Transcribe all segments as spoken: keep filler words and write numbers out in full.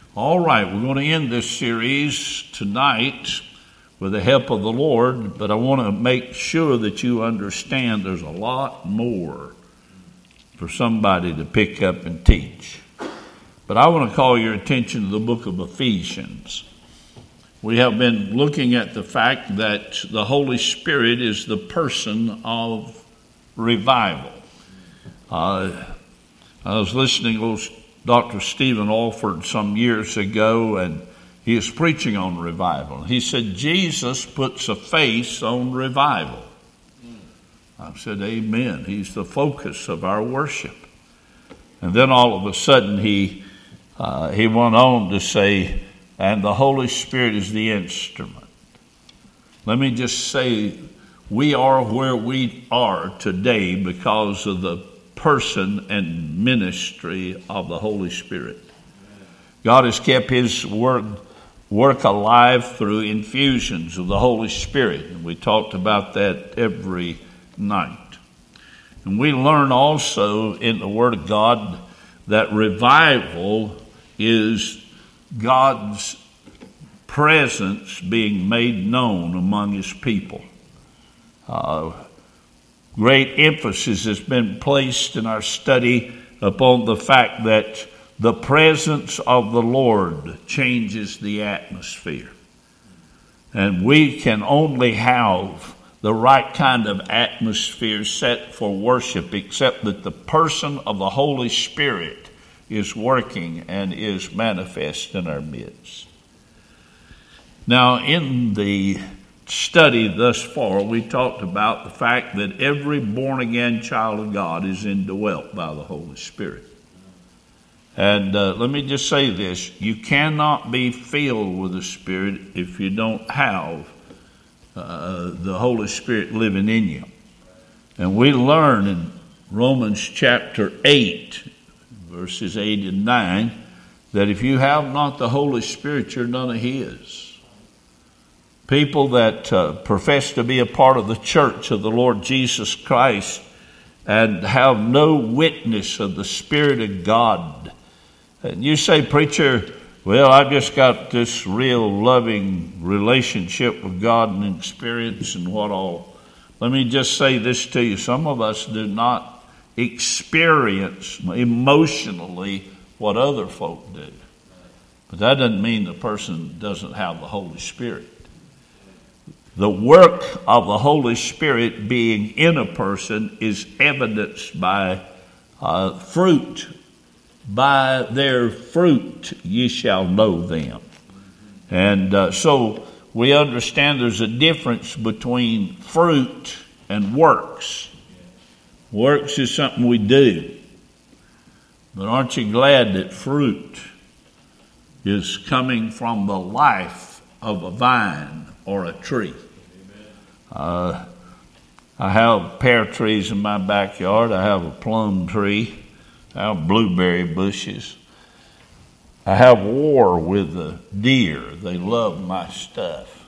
All right, we're going to end this series tonight with the help of the Lord, but I want to make sure that you understand there's a lot more for somebody to pick up and teach. But I want to call your attention to the book of Ephesians. We have been looking at the fact that the Holy Spirit is the person of revival. Uh, I was listening to Doctor Stephen Alford some years ago, and he was preaching on revival. He said, Jesus puts a face on revival. I said, amen. He's the focus of our worship. And then all of a sudden he uh, he went on to say, and the Holy Spirit is the instrument. Let me just say, we are where we are today because of the person and ministry of the Holy Spirit. God has kept his word work alive through infusions of the Holy Spirit. And we talked about that every night. And we learn also in the Word of God that revival is God's presence being made known among his people. Uh, great emphasis has been placed in our study upon the fact that the presence of the Lord changes the atmosphere. And we can only have the right kind of atmosphere set for worship, except that the person of the Holy Spirit is working and is manifest in our midst. Now, in the study thus far, we talked about the fact that every born-again child of God is indwelt by the Holy Spirit. And uh, let me just say this, you cannot be filled with the Spirit if you don't have uh, the Holy Spirit living in you. And we learn in Romans chapter eight, verses eight and nine, that if you have not the Holy Spirit, you're none of his. People that uh, profess to be a part of the church of the Lord Jesus Christ and have no witness of the Spirit of God. And you say, preacher, well, I've just got this real loving relationship with God and experience and what all. Let me just say this to you. Some of us do not experience emotionally what other folk do. But that doesn't mean the person doesn't have the Holy Spirit. The work of the Holy Spirit being in a person is evidenced by uh, fruit. By their fruit ye shall know them. And uh, so we understand there's a difference between fruit and works. Works is something we do. But aren't you glad that fruit is coming from the life of a vine or a tree? Uh, I have pear trees in my backyard. I have a plum tree. I have blueberry bushes. I have war with the deer. They love my stuff.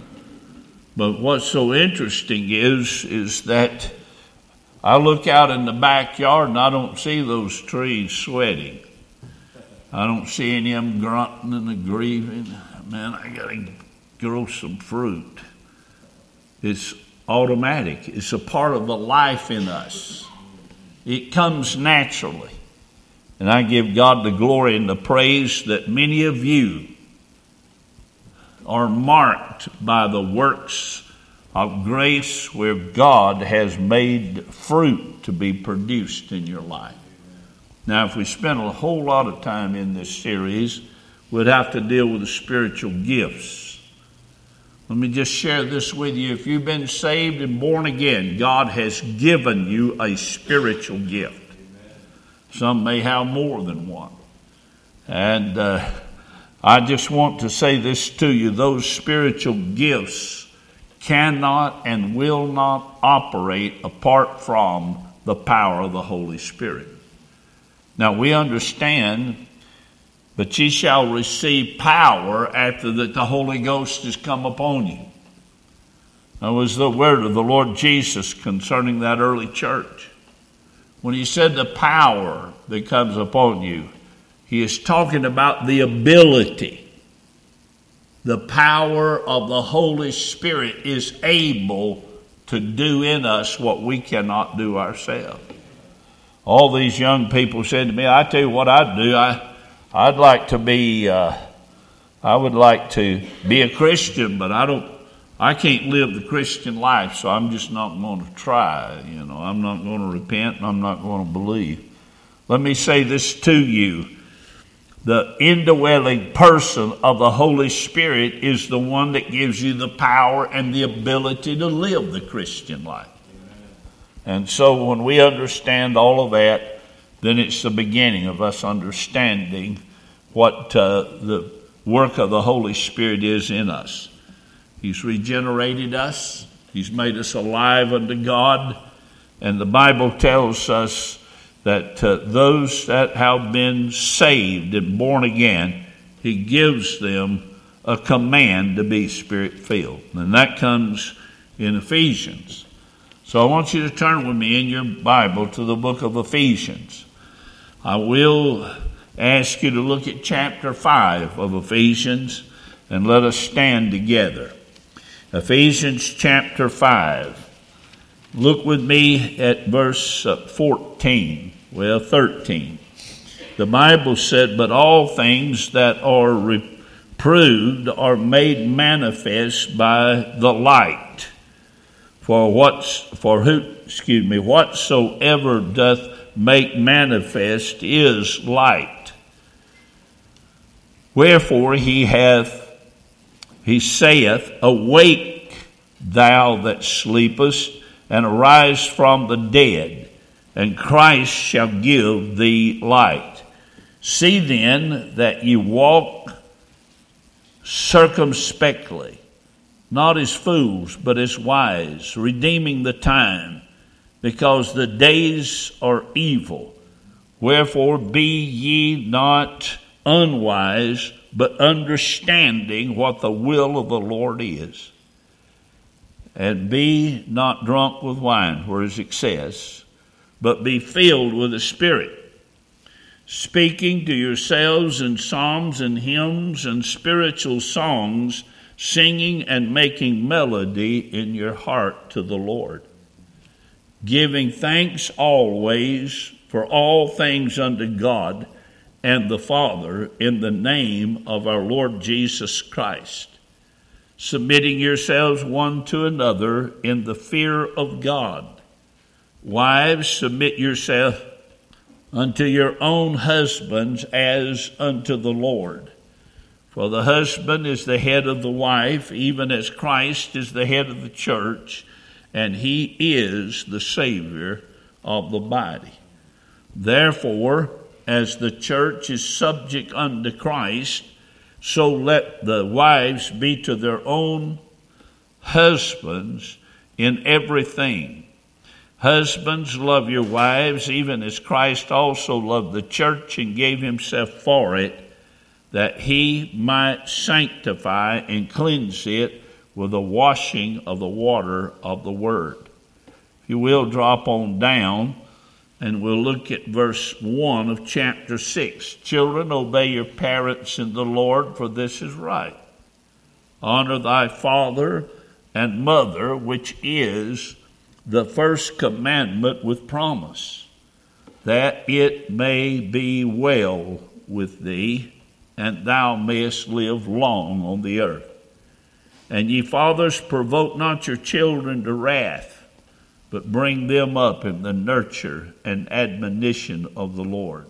But what's so interesting is, is that I look out in the backyard and I don't see those trees sweating. I don't see any of them grunting and grieving. Man, I got to grow some fruit. It's automatic. It's a part of the life in us. It comes naturally. And I give God the glory and the praise that many of you are marked by the works of grace where God has made fruit to be produced in your life. Now, if we spend a whole lot of time in this series, we'd have to deal with the spiritual gifts. Let me just share this with you. If you've been saved and born again, God has given you a spiritual gift. Some may have more than one. And uh, I just want to say this to you. Those spiritual gifts cannot and will not operate apart from the power of the Holy Spirit. Now we understand, but ye shall receive power after that the Holy Ghost has come upon you. That was the word of the Lord Jesus concerning that early church. When he said the power that comes upon you, he He is talking about the ability. The power of the Holy Spirit is able to do in us what we cannot do ourselves. All these young people said to me, I tell you what I'd do. I, I'd like to be, uh, I would like to be a Christian, but I don't, I can't live the Christian life, so I'm just not going to try. You know, I'm not going to repent, and I'm not going to believe. Let me say this to you. The indwelling person of the Holy Spirit is the one that gives you the power and the ability to live the Christian life. And so when we understand all of that, then it's the beginning of us understanding what uh, the work of the Holy Spirit is in us. He's regenerated us. He's made us alive unto God. And the Bible tells us that uh, those that have been saved and born again, he gives them a command to be Spirit-filled. And that comes in Ephesians. So I want you to turn with me in your Bible to the book of Ephesians. I will ask you to look at chapter five of Ephesians, and let us stand together. Ephesians chapter five. Look with me at verse fourteen. Well, thirteen. The Bible said, but all things that are reproved are made manifest by the light. For what's for who excuse me, whatsoever doth make manifest is light. Wherefore he hath he saith, awake thou that sleepest, and arise from the dead, and Christ shall give thee light. See then that ye walk circumspectly, not as fools, but as wise, redeeming the time, because the days are evil. Wherefore be ye not unwise, but understanding what the will of the Lord is. And be not drunk with wine, where is excess, but be filled with the Spirit, speaking to yourselves in psalms and hymns and spiritual songs, singing and making melody in your heart to the Lord, giving thanks always for all things unto God and the Father in the name of our Lord Jesus Christ, submitting yourselves one to another in the fear of God. Wives, submit yourself unto your own husbands as unto the Lord. For the husband is the head of the wife, even as Christ is the head of the church, and he is the Savior of the body. Therefore, as the church is subject unto Christ, so let the wives be to their own husbands in everything. Husbands, love your wives, even as Christ also loved the church and gave himself for it, that he might sanctify and cleanse it with the washing of the water of the word. If you will, drop on down, and we'll look at verse one of chapter six. Children, obey your parents in the Lord, for this is right. Honor thy father and mother, which is the first commandment with promise, that it may be well with thee, and thou mayest live long on the earth. And ye fathers, provoke not your children to wrath, but bring them up in the nurture and admonition of the Lord.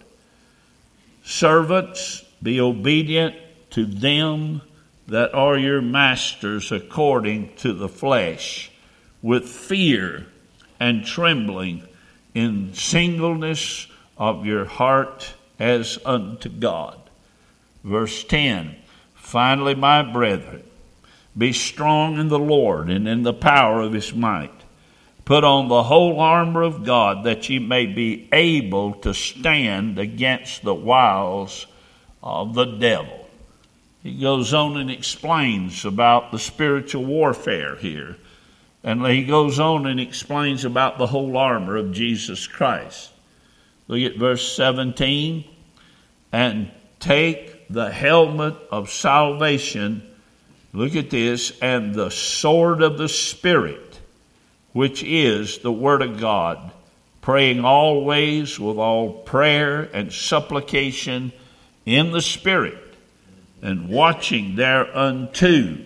Servants, be obedient to them that are your masters according to the flesh, with fear and trembling, in singleness of your heart as unto God. Verse ten, finally, my brethren, be strong in the Lord and in the power of his might. Put on the whole armor of God, that ye may be able to stand against the wiles of the devil. He goes on and explains about the spiritual warfare here. And he goes on and explains about the whole armor of Jesus Christ. Look at verse seventeen. and take the helmet of salvation, look at this, and the sword of the Spirit, which is the Word of God, praying always with all prayer and supplication in the Spirit, and watching thereunto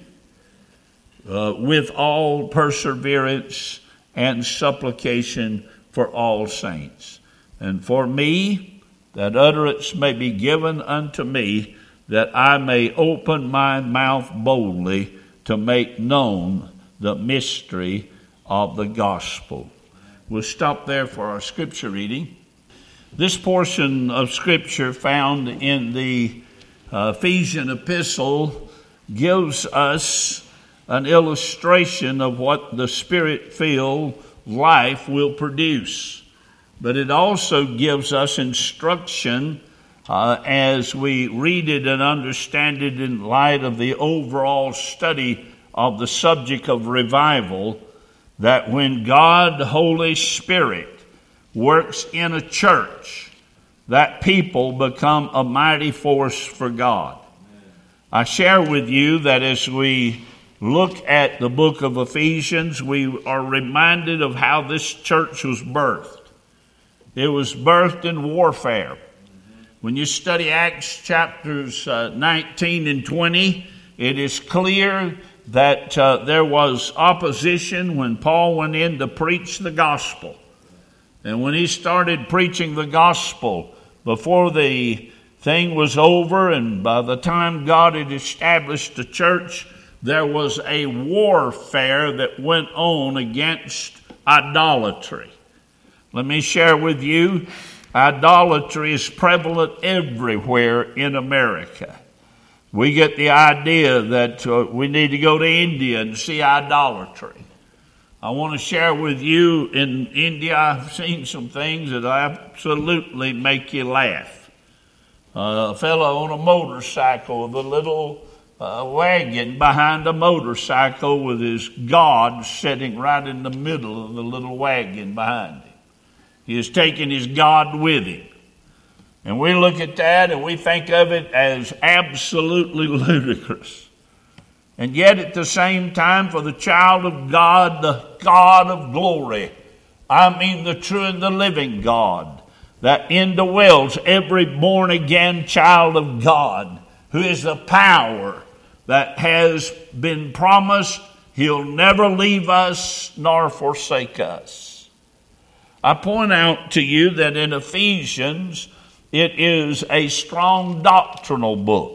uh, with all perseverance and supplication for all saints. And for me, that utterance may be given unto me, that I may open my mouth boldly to make known the mystery of the gospel. We'll stop there for our scripture reading. This portion of scripture found in the uh, Ephesian epistle gives us an illustration of what the Spirit-filled life will produce. But it also gives us instruction uh, as we read it and understand it in light of the overall study of the subject of revival, that when God, the Holy Spirit, works in a church, that people become a mighty force for God. I share with you that as we look at the book of Ephesians, we are reminded of how this church was birthed. It was birthed in warfare. When you study Acts chapters uh, nineteen and twenty, it is clear that uh, there was opposition when Paul went in to preach the gospel. And when he started preaching the gospel, before the thing was over and by the time God had established the church, there was a warfare that went on against idolatry. Let me share with you, idolatry is prevalent everywhere in America. We get the idea that uh, we need to go to India and see idolatry. I want to share with you, in India, I've seen some things that absolutely make you laugh. Uh, a fellow on a motorcycle with a little uh, wagon behind a motorcycle with his God sitting right in the middle of the little wagon behind him. He has taken his God with him. And we look at that and we think of it as absolutely ludicrous. And yet at the same time, for the child of God, the God of glory, I mean the true and the living God, that indwells every born-again child of God, who is the power that has been promised, He'll never leave us nor forsake us. I point out to you that in Ephesians, it is a strong doctrinal book.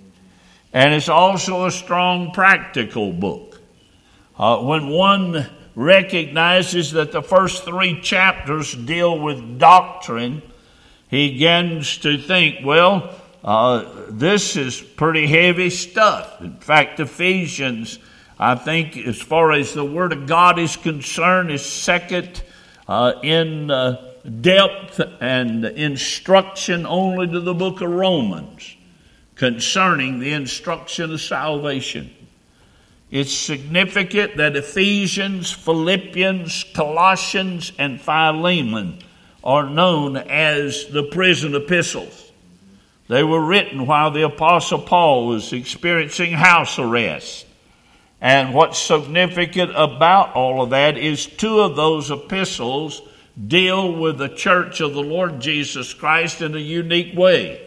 And it's also a strong practical book. Uh, when one recognizes that the first three chapters deal with doctrine, he begins to think, well, uh, this is pretty heavy stuff. In fact, Ephesians, I think, as far as the Word of God is concerned, is second uh, in uh, depth and instruction only to the book of Romans concerning the instruction of salvation. It's significant that Ephesians, Philippians, Colossians, and Philemon are known as the prison epistles. They were written while the Apostle Paul was experiencing house arrest. And what's significant about all of that is two of those epistles deal with the church of the Lord Jesus Christ in a unique way,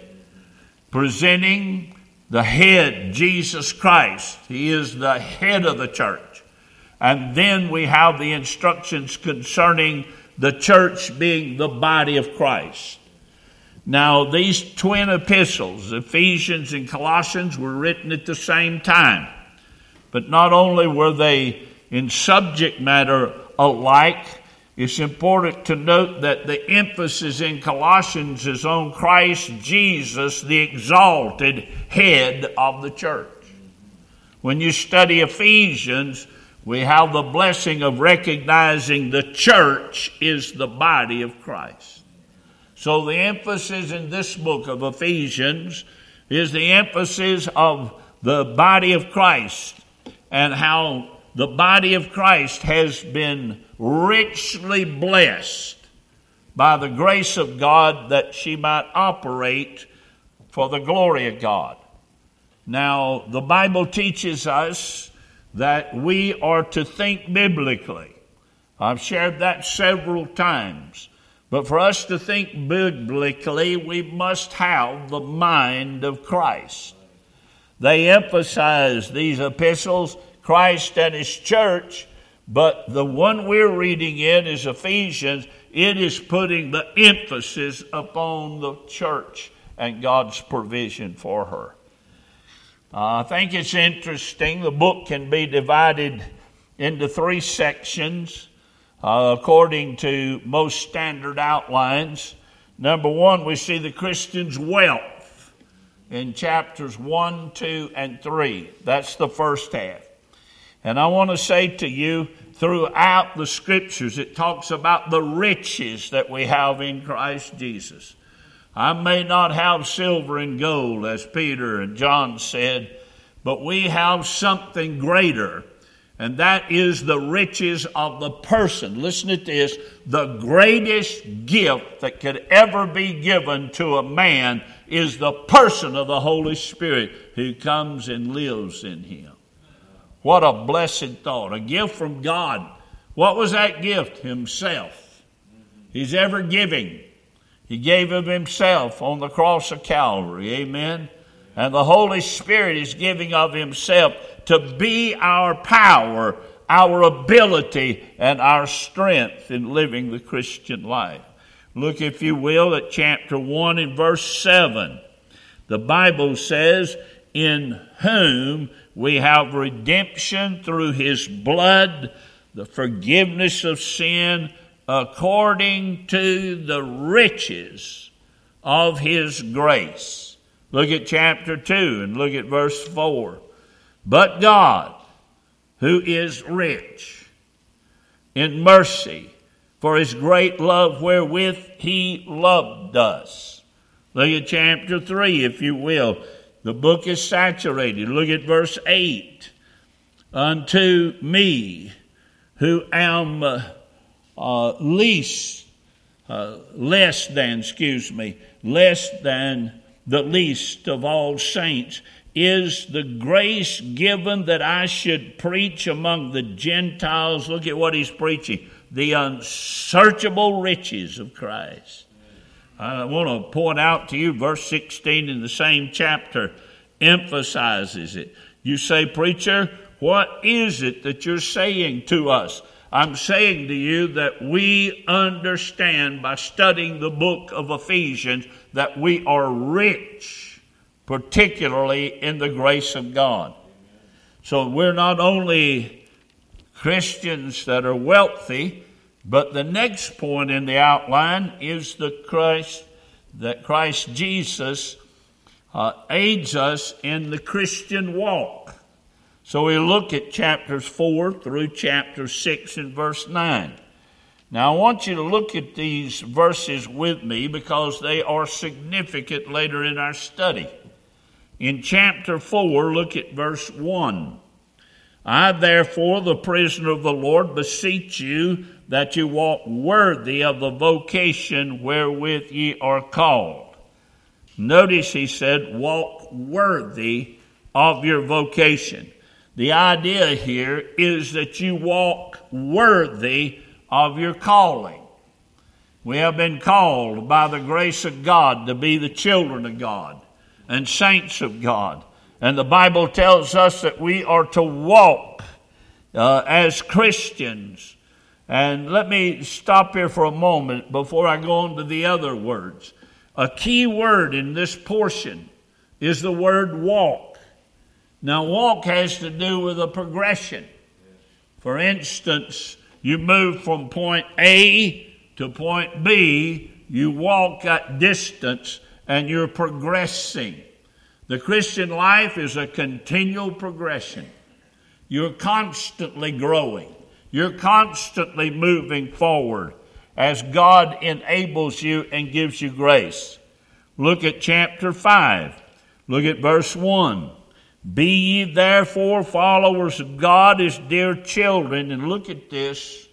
presenting the head, Jesus Christ. He is the head of the church. And then we have the instructions concerning the church being the body of Christ. Now, these twin epistles, Ephesians and Colossians, were written at the same time. But not only were they in subject matter alike, it's important to note that the emphasis in Colossians is on Christ Jesus, the exalted head of the church. When you study Ephesians, we have the blessing of recognizing the church is the body of Christ. So the emphasis in this book of Ephesians is the emphasis of the body of Christ and how the body of Christ has been richly blessed by the grace of God that she might operate for the glory of God. Now, the Bible teaches us that we are to think biblically. I've shared that several times. But for us to think biblically, we must have the mind of Christ. They emphasize these epistles, Christ and his church, but the one we're reading in is Ephesians. It is putting the emphasis upon the church and God's provision for her. Uh, I think it's interesting. The book can be divided into three sections uh, according to most standard outlines. Number one, we see the Christian's wealth in chapters one, two, and three. That's the first half. And I want to say to you, throughout the Scriptures, it talks about the riches that we have in Christ Jesus. I may not have silver and gold, as Peter and John said, but we have something greater, and that is the riches of the person. Listen to this. The greatest gift that could ever be given to a man is the person of the Holy Spirit who comes and lives in him. What a blessed thought. A gift from God. What was that gift? Himself. He's ever giving. He gave of himself on the cross of Calvary. Amen. And the Holy Spirit is giving of himself to be our power, our ability, and our strength in living the Christian life. Look, if you will, at chapter one and verse seven. The Bible says, in whom we have redemption through his blood, the forgiveness of sin, according to the riches of his grace. Look at chapter two and look at verse four. But God, who is rich in mercy, for his great love wherewith he loved us. Look at chapter three, if you will. The book is saturated. Look at verse eight. Unto me, who am uh, uh, least, uh, less than, excuse me, less than the least of all saints, is the grace given that I should preach among the Gentiles. Look at what he's preaching. The unsearchable riches of Christ. I want to point out to you, verse sixteen in the same chapter emphasizes it. You say, preacher, what is it that you're saying to us? I'm saying to you that we understand by studying the book of Ephesians that we are rich, particularly in the grace of God. So we're not only Christians that are wealthy, but the next point in the outline is the Christ, that Christ Jesus uh, aids us in the Christian walk. So we look at chapters four through chapter six and verse nine. Now I want you to look at these verses with me because they are significant later in our study. In chapter four, look at verse one. I therefore, the prisoner of the Lord, beseech you that you walk worthy of the vocation wherewith ye are called. Notice he said, walk worthy of your vocation. The idea here is that you walk worthy of your calling. We have been called by the grace of God to be the children of God and saints of God. And the Bible tells us that we are to walk uh, as Christians. And let me stop here for a moment before I go on to the other words. A key word in this portion is the word walk. Now, walk has to do with a progression. For instance, you move from point A to point B, you walk that distance and you're progressing. The Christian life is a continual progression. You're constantly growing. You're constantly moving forward as God enables you and gives you grace. Look at chapter five. Look at verse one. Be ye therefore followers of God as dear children. And look at this.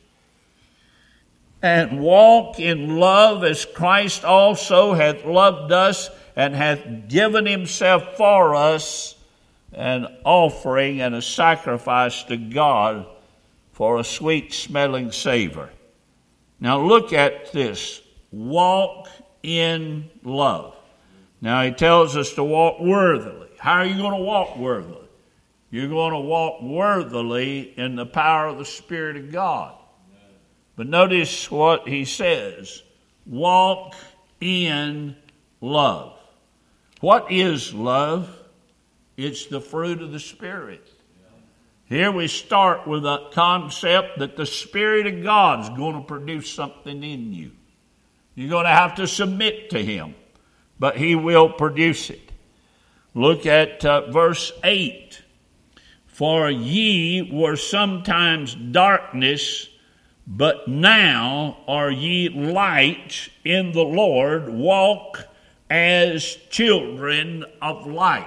And walk in love as Christ also hath loved us and hath given himself for us an offering and a sacrifice to God for a sweet-smelling savor. Now look at this. Walk in love. Now he tells us to walk worthily. How are you going to walk worthily? You're going to walk worthily in the power of the Spirit of God. But notice what he says. Walk in love. What is love? It's the fruit of the Spirit. Here we start with a concept that the Spirit of God is going to produce something in you. You're going to have to submit to him, but he will produce it. Look at uh, verse eight. For ye were sometimes darkness, but now are ye light in the Lord. Walk as children of light.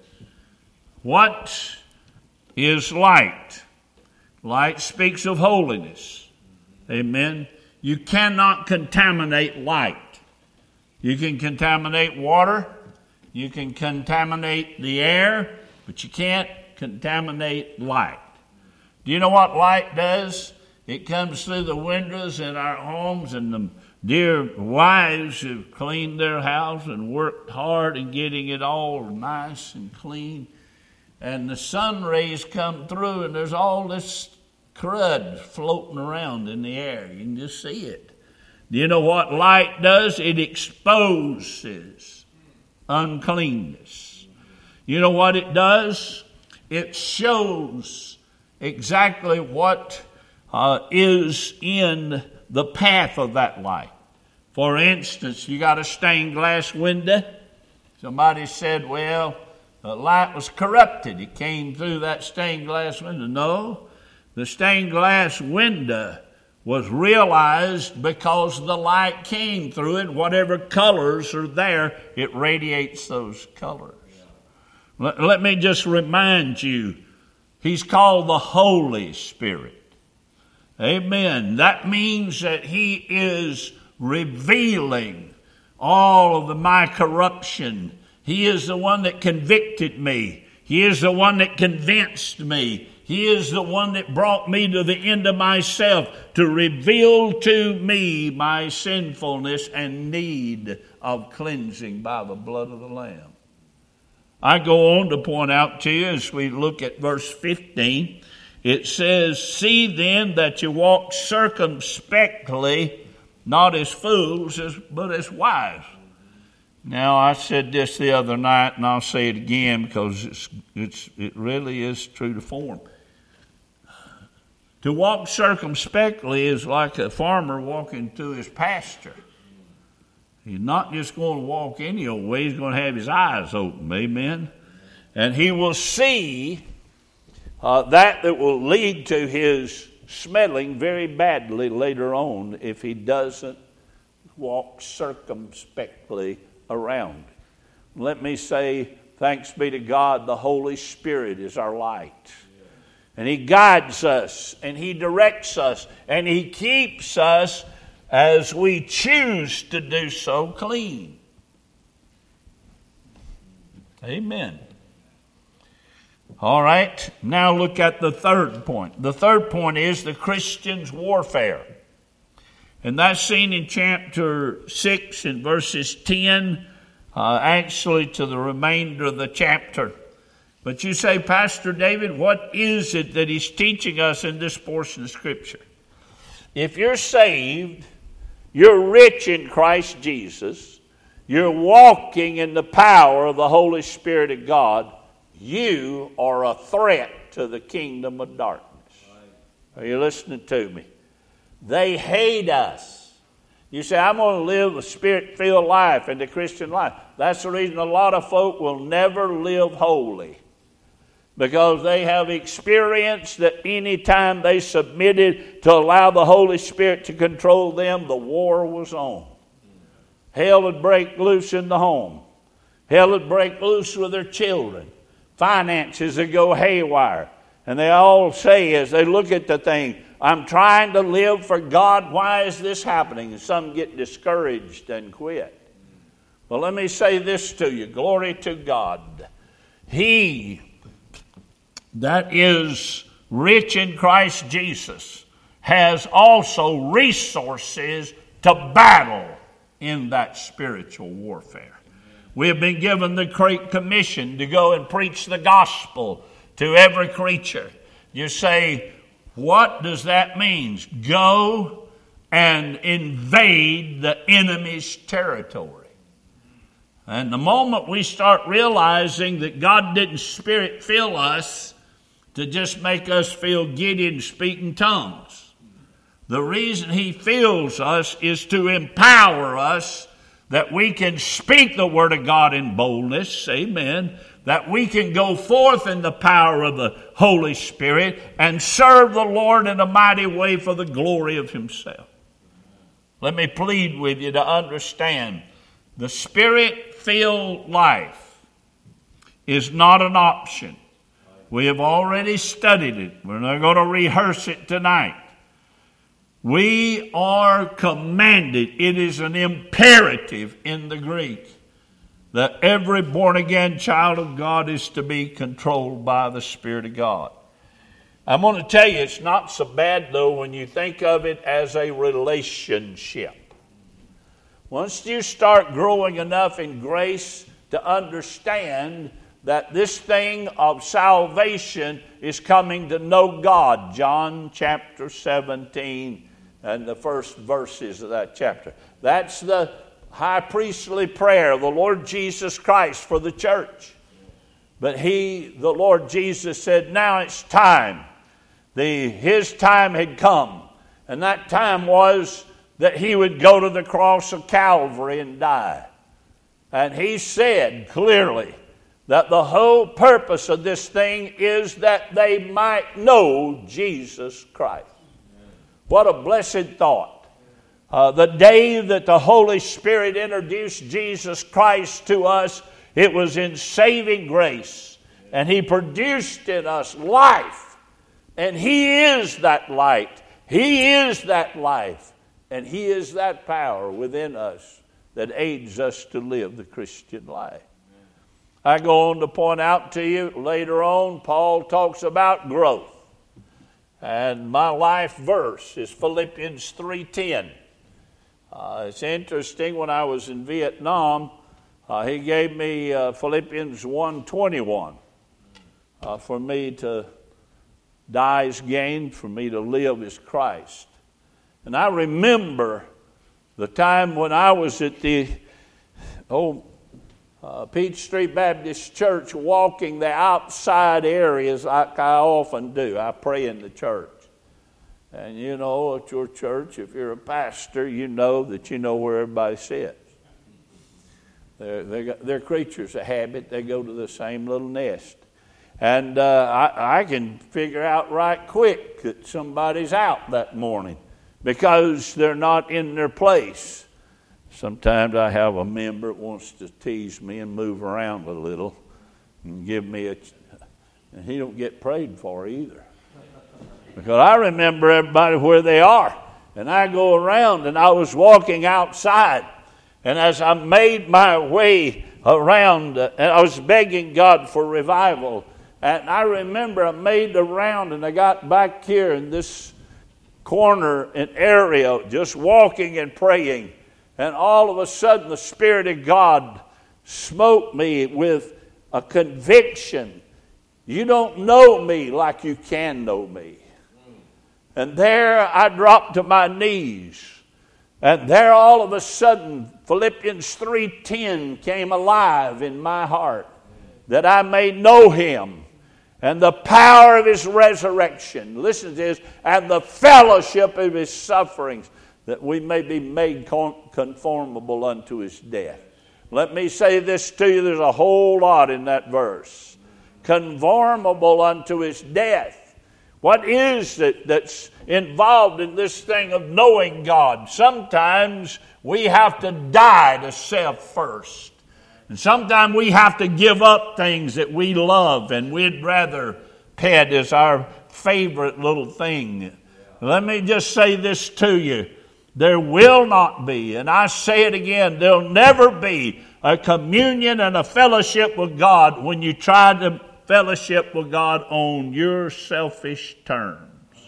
What is light? Light speaks of holiness. Amen. You cannot contaminate light. You can contaminate water. You can contaminate the air, but you can't contaminate light. Do you know what light does? It comes through the windows in our homes, and the dear wives have cleaned their house and worked hard in getting it all nice and clean. And the sun rays come through, and there's all this crud floating around in the air. You can just see it. Do you know what light does? It exposes uncleanness. You know what it does? It shows exactly what uh, is in the path of that light. For instance, you got a stained glass window. Somebody said, well, the light was corrupted. It came through that stained glass window. No, the stained glass window was realized because the light came through it. Whatever colors are there, it radiates those colors. Let, let me just remind you, he's called the Holy Spirit. Amen. That means that he is revealing all of the, my corruption. He is the one that convicted me. He is the one that convinced me. He is the one that brought me to the end of myself to reveal to me my sinfulness and need of cleansing by the blood of the Lamb. I go on to point out to you as we look at verse fifteen, it says, see then that you walk circumspectly, not as fools, but as wise. Now, I said this the other night, and I'll say it again because it's, it's, it really is true to form. To walk circumspectly is like a farmer walking through his pasture. He's not just going to walk any old way. He's going to have his eyes open. Amen. And he will see uh, that that will lead to his smelling very badly later on if he doesn't walk circumspectly around. Let me say, thanks be to God, the Holy Spirit is our light. And he guides us, and he directs us, and he keeps us as we choose to do so clean. Amen. All right, now look at the third point. The third point is the Christian's warfare. And that's seen in chapter six and verses ten, uh, actually to the remainder of the chapter. But you say, Pastor David, what is it that he's teaching us in this portion of Scripture? If you're saved, you're rich in Christ Jesus, you're walking in the power of the Holy Spirit of God, you are a threat to the kingdom of darkness. Are you listening to me? They hate us. You say, I'm going to live a Spirit-filled life and the Christian life. That's the reason a lot of folk will never live holy. Because they have experienced that any time they submitted to allow the Holy Spirit to control them, the war was on. Hell would break loose in the home. Hell would break loose with their children. Finances would go haywire. And they all say as they look at the thing, I'm trying to live for God. Why is this happening? And some get discouraged and quit. Well, let me say this to you. Glory to God. He that is rich in Christ Jesus has also resources to battle in that spiritual warfare. We have been given the Great Commission to go and preach the gospel to every creature. You say, what does that mean? Go and invade the enemy's territory. And the moment we start realizing that God didn't spirit fill us to just make us feel giddy and speak in tongues. The reason He fills us is to empower us that we can speak the Word of God in boldness, amen, that we can go forth in the power of the Holy Spirit and serve the Lord in a mighty way for the glory of Himself. Let me plead with you to understand the Spirit-filled life is not an option. We have already studied it. We're not going to rehearse it tonight. We are commanded, it is an imperative in the Greek, that every born-again child of God is to be controlled by the Spirit of God. I'm going to tell you, it's not so bad, though, when you think of it as a relationship. Once you start growing enough in grace to understand that this thing of salvation is coming to know God. John chapter seventeen and the first verses of that chapter. That's the high priestly prayer of the Lord Jesus Christ for the church. But he, the Lord Jesus, said, now it's time. The, his time had come. And that time was that He would go to the cross of Calvary and die. And He said clearly that the whole purpose of this thing is that they might know Jesus Christ. What a blessed thought. Uh, the day that the Holy Spirit introduced Jesus Christ to us, it was in saving grace. And He produced in us life. And He is that light. He is that life. And He is that power within us that aids us to live the Christian life. I go on to point out to you later on, Paul talks about growth. And my life verse is Philippians three ten. Uh, it's interesting, when I was in Vietnam, uh, he gave me uh, Philippians one twenty-one uh, for me to die is gain, for me to live is Christ. And I remember the time when I was at the old uh, Peach Street Baptist Church, walking the outside areas like I often do. I pray in the church. And you know, at your church, if you're a pastor, you know that you know where everybody sits. They're, they're, they're creatures of habit. They go to the same little nest. And uh, I, I can figure out right quick that somebody's out that morning because they're not in their place. Sometimes I have a member that wants to tease me and move around a little and give me a... And he don't get prayed for either. Because I remember everybody where they are. And I go around, and I was walking outside. And as I made my way around, uh, and I was begging God for revival. And I remember I made the round, and I got back here in this corner and area, just walking and praying. And all of a sudden, the Spirit of God smote me with a conviction. You don't know me like you can know me. And there I dropped to my knees. And there all of a sudden, Philippians three ten came alive in my heart, that I may know Him and the power of His resurrection. Listen to this. And the fellowship of His sufferings, that we may be made conformable unto His death. Let me say this to you. There's a whole lot in that verse. Conformable unto His death. What is it that's involved in this thing of knowing God? Sometimes we have to die to self first. And sometimes we have to give up things that we love and we'd rather pet as our favorite little thing. Let me just say this to you. There will not be, and I say it again, there'll never be a communion and a fellowship with God when you try to fellowship with God on your selfish terms.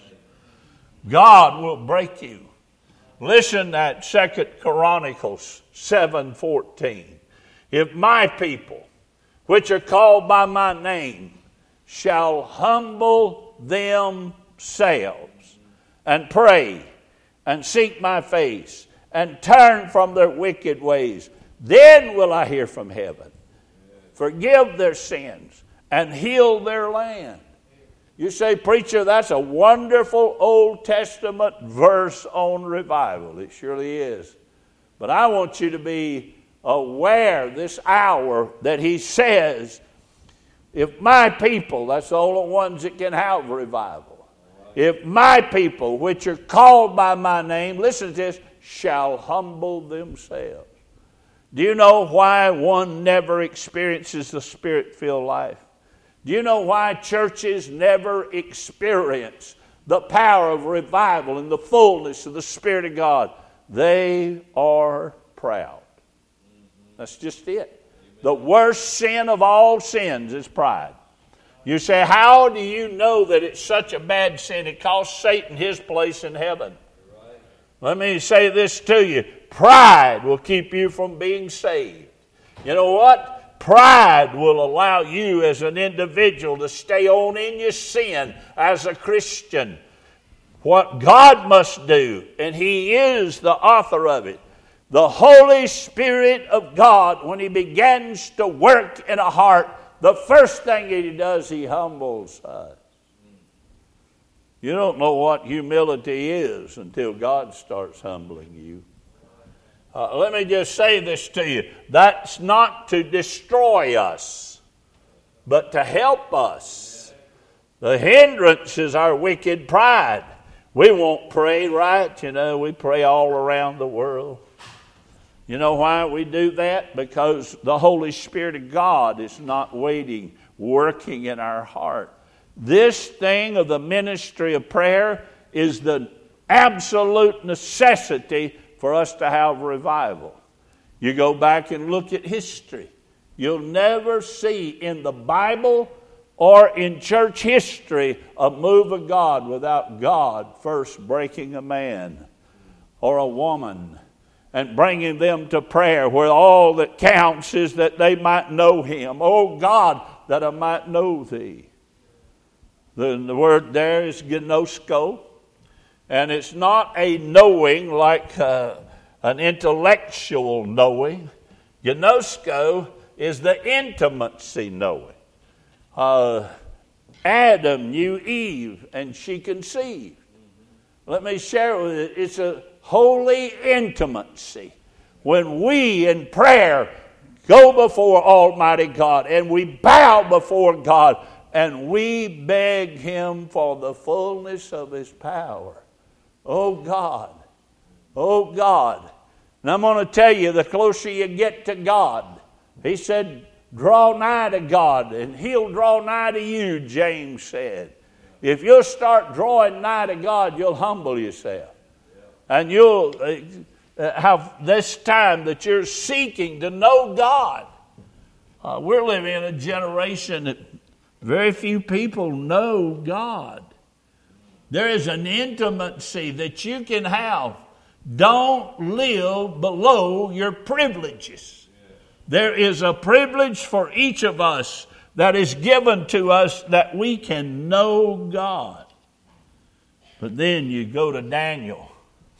God will break you. Listen at Second Chronicles seven fourteen. If my people, which are called by my name, shall humble themselves and pray and seek my face and turn from their wicked ways, then will I hear from heaven, forgive their sins, and heal their land. You say, preacher, that's a wonderful Old Testament verse on revival. It surely is. But I want you to be aware this hour that he says, if my people, that's the only ones that can have revival, if my people, which are called by my name, listen to this, shall humble themselves. Do you know why one never experiences the Spirit-filled life? Do you know why churches never experience the power of revival and the fullness of the Spirit of God? They are proud. That's just it. The worst sin of all sins is pride. You say, how do you know that it's such a bad sin? It cost Satan his place in heaven. Let me say this to you. Pride will keep you from being saved. You know what? Pride will allow you as an individual to stay on in your sin as a Christian. What God must do, and He is the author of it, the Holy Spirit of God, when He begins to work in a heart, the first thing that He does, He humbles us. You don't know what humility is until God starts humbling you. Uh, let me just say this to you. That's not to destroy us, but to help us. The hindrance is our wicked pride. We won't pray right. You know, we pray all around the world. You know why we do that? Because the Holy Spirit of God is not waiting, working in our heart. This thing of the ministry of prayer is the absolute necessity for us to have revival. You go back and look at history. You'll never see in the Bible or in church history a move of God without God first breaking a man or a woman and bringing them to prayer, where all that counts is that they might know Him. Oh God, that I might know Thee. The, the word there is gnosko. And it's not a knowing like uh, an intellectual knowing. Gnosko is the intimacy knowing. Uh, Adam knew Eve and she conceived. Let me share with you, it's a holy intimacy. When we in prayer go before Almighty God and we bow before God and we beg Him for the fullness of His power. Oh God, oh God. And I'm going to tell you, the closer you get to God, He said, draw nigh to God and He'll draw nigh to you, James said. If you'll start drawing nigh to God, you'll humble yourself. And you'll have this time that you're seeking to know God. Uh, we're living in a generation that very few people know God. There is an intimacy that you can have. Don't live below your privileges. There is a privilege for each of us that is given to us that we can know God. But then you go to Daniel.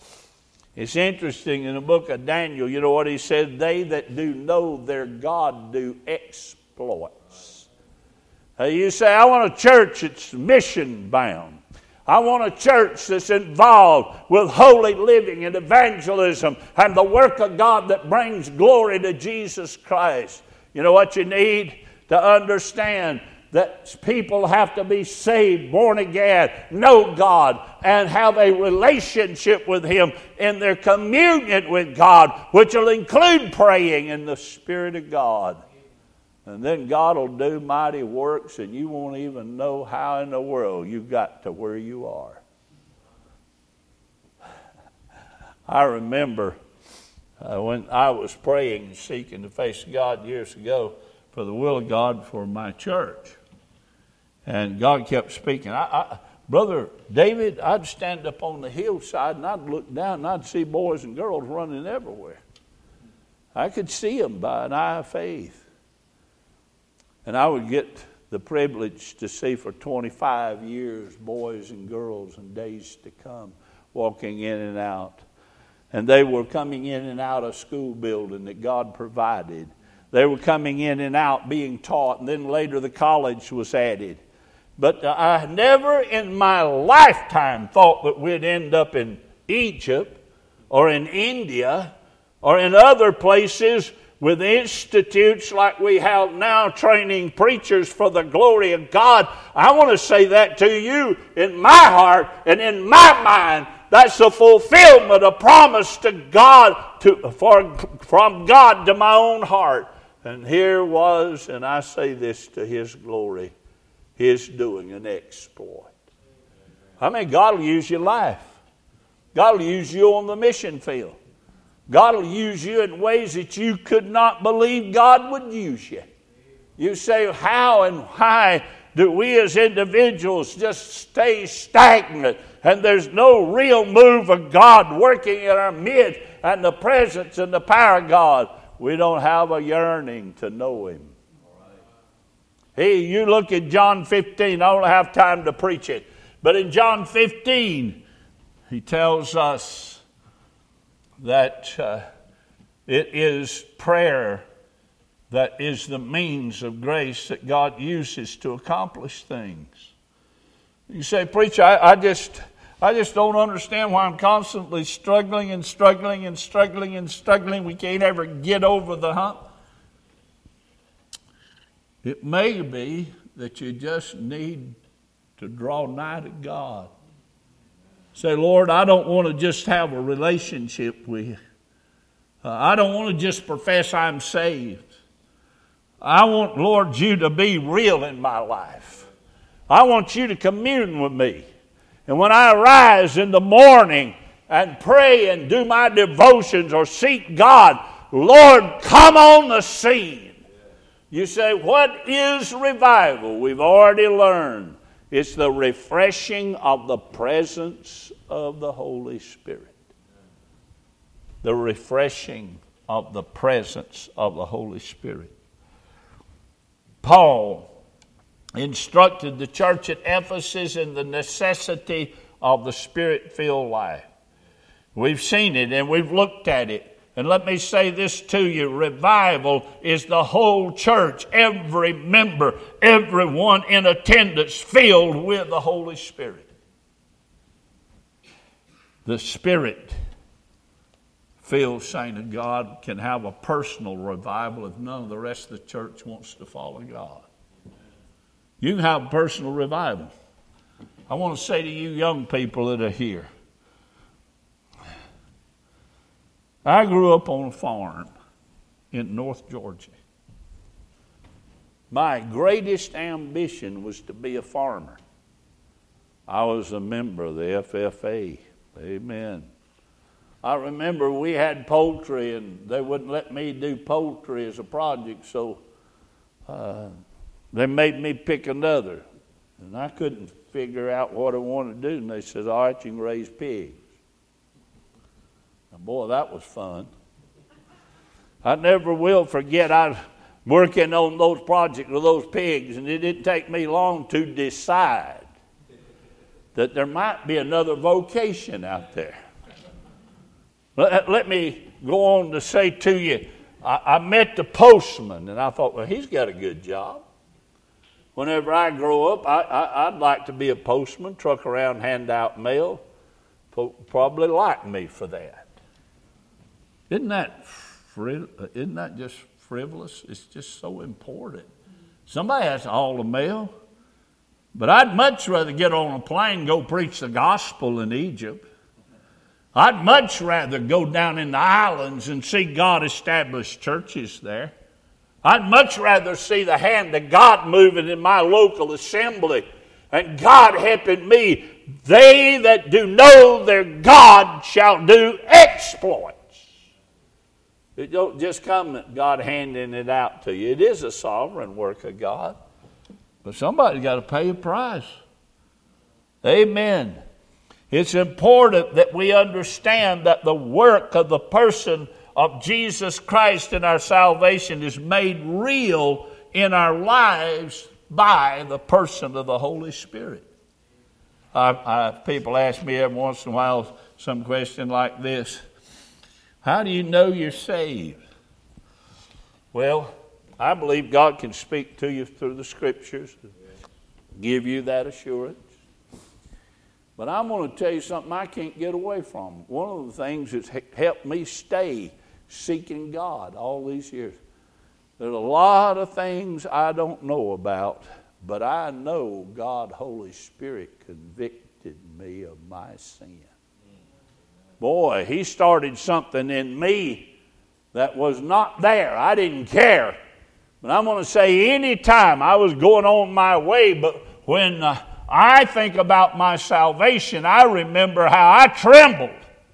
It's interesting in the book of Daniel, you know what he said? They that do know their God do exploits. Uh, you say, I want a church that's mission bound. I want a church that's involved with holy living and evangelism and the work of God that brings glory to Jesus Christ. You know what you need to understand? That people have to be saved, born again, know God, and have a relationship with Him in their communion with God, which will include praying in the Spirit of God. And then God will do mighty works, and you won't even know how in the world you got to where you are. I remember Uh, when I was praying and seeking the face of God years ago for the will of God for my church, and God kept speaking. I, I, Brother David, I'd stand up on the hillside and I'd look down and I'd see boys and girls running everywhere. I could see them by an eye of faith. And I would get the privilege to see for twenty-five years boys and girls in days to come walking in and out. And they were coming in and out of school building that God provided. They were coming in and out being taught, and then later the college was added. But I never in my lifetime thought that we'd end up in Egypt or in India or in other places with institutes like we have now training preachers for the glory of God. I want to say that to you in my heart and in my mind. That's the fulfillment of promise to God, to, for, from God to my own heart. And here was, and I say this to His glory, His doing an exploit. I mean, God will use your life. God will use you on the mission field. God will use you in ways that you could not believe God would use you. You say, how and why do we as individuals just stay stagnant and there's no real move of God working in our midst and the presence and the power of God? We don't have a yearning to know Him. Hey, you look at John fifteen. I don't have time to preach it. But in John fifteen, He tells us that uh, it is prayer that is the means of grace that God uses to accomplish things. You say, preacher, I, I just I just don't understand why I'm constantly struggling and struggling and struggling and struggling. We can't ever get over the hump. It may be that you just need to draw nigh to God. Say, Lord, I don't want to just have a relationship with you. Uh, I don't want to just profess I'm saved. I want, Lord, you to be real in my life. I want you to commune with me. And when I arise in the morning and pray and do my devotions or seek God, Lord, come on the scene. You say, what is revival? We've already learned. It's the refreshing of the presence of the Holy Spirit. The refreshing of the presence of the Holy Spirit. Paul instructed the church at Ephesus in the necessity of the Spirit-filled life. We've seen it and we've looked at it. And let me say this to you. Revival is the whole church, every member, everyone in attendance filled with the Holy Spirit. The Spirit-filled saint of God can have a personal revival if none of the rest of the church wants to follow God. You can have a personal revival. I want to say to you young people that are here, I grew up on a farm in North Georgia. My greatest ambition was to be a farmer. I was a member of the F F A. Amen. I remember we had poultry and they wouldn't let me do poultry as a project, so uh, they made me pick another. And I couldn't figure out what I wanted to do. And they said, all right, you can raise pigs. Now, boy, that was fun. I never will forget, I was working on those projects with those pigs, and it didn't take me long to decide that there might be another vocation out there. Let, let me go on to say to you, I, I met the postman, and I thought, well, he's got a good job. Whenever I grow up, I, I, I'd like to be a postman, truck around, hand out mail. Probably like me for that. Isn't that, isn't that just frivolous? It's just so important. Somebody has to haul the mail. But I'd much rather get on a plane and go preach the gospel in Egypt. I'd much rather go down in the islands and see God establish churches there. I'd much rather see the hand of God moving in my local assembly and God helping me. They that do know their God shall do exploits. It don't just come God handing it out to you. It is a sovereign work of God. But somebody's got to pay a price. Amen. It's important that we understand that the work of the person of Jesus Christ in our salvation is made real in our lives by the person of the Holy Spirit. I, I, people ask me every once in a while some question like this. How do you know you're saved? Well, I believe God can speak to you through the Scriptures, give you that assurance. But I'm going to tell you something I can't get away from. One of the things that's helped me stay seeking God all these years. There's a lot of things I don't know about, but I know God, Holy Spirit, convicted me of my sin. Boy, He started something in me that was not there. I didn't care. But I'm going to say any time I was going on my way, but when uh, I think about my salvation, I remember how I trembled.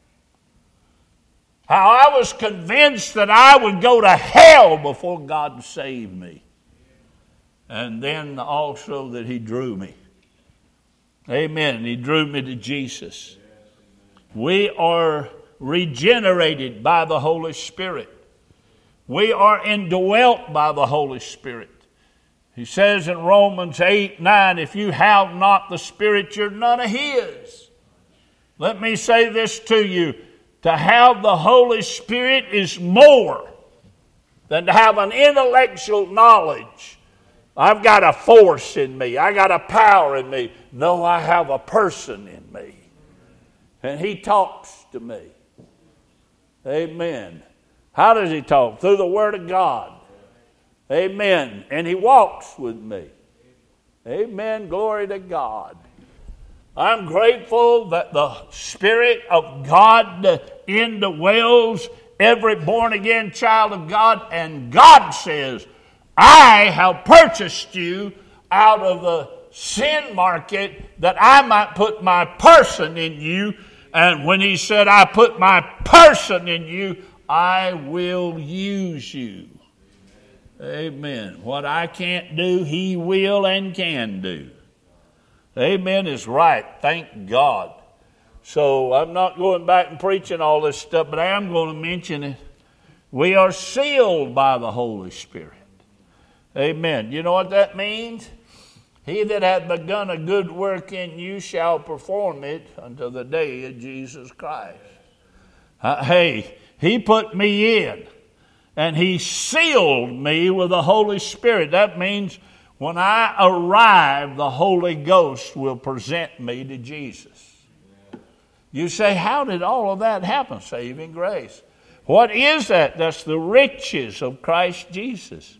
How I was convinced that I would go to hell before God saved me. And then also that He drew me. Amen. He drew me to Jesus. We are regenerated by the Holy Spirit. We are indwelt by the Holy Spirit. He says in Romans eight, nine, if you have not the Spirit, you're none of His. Let me say this to you. To have the Holy Spirit is more than to have an intellectual knowledge. I've got a force in me. I got a power in me. No, I have a person in me. And He talks to me. Amen. How does He talk? Through the Word of God. Amen. And He walks with me. Amen. Glory to God. I'm grateful that the Spirit of God indwells every born-again child of God. And God says, I have purchased you out of the sin market that I might put my person in you. And when He said, I put my person in you, I will use you. Amen. What I can't do, He will and can do. Amen is right. Thank God. So I'm not going back and preaching all this stuff, but I am going to mention it. We are sealed by the Holy Spirit. Amen. You know what that means? He that hath begun a good work in you shall perform it until the day of Jesus Christ. Uh, hey, He put me in. And He sealed me with the Holy Spirit. That means when I arrive, the Holy Ghost will present me to Jesus. You say, how did all of that happen? Saving grace. What is that? That's the riches of Christ Jesus.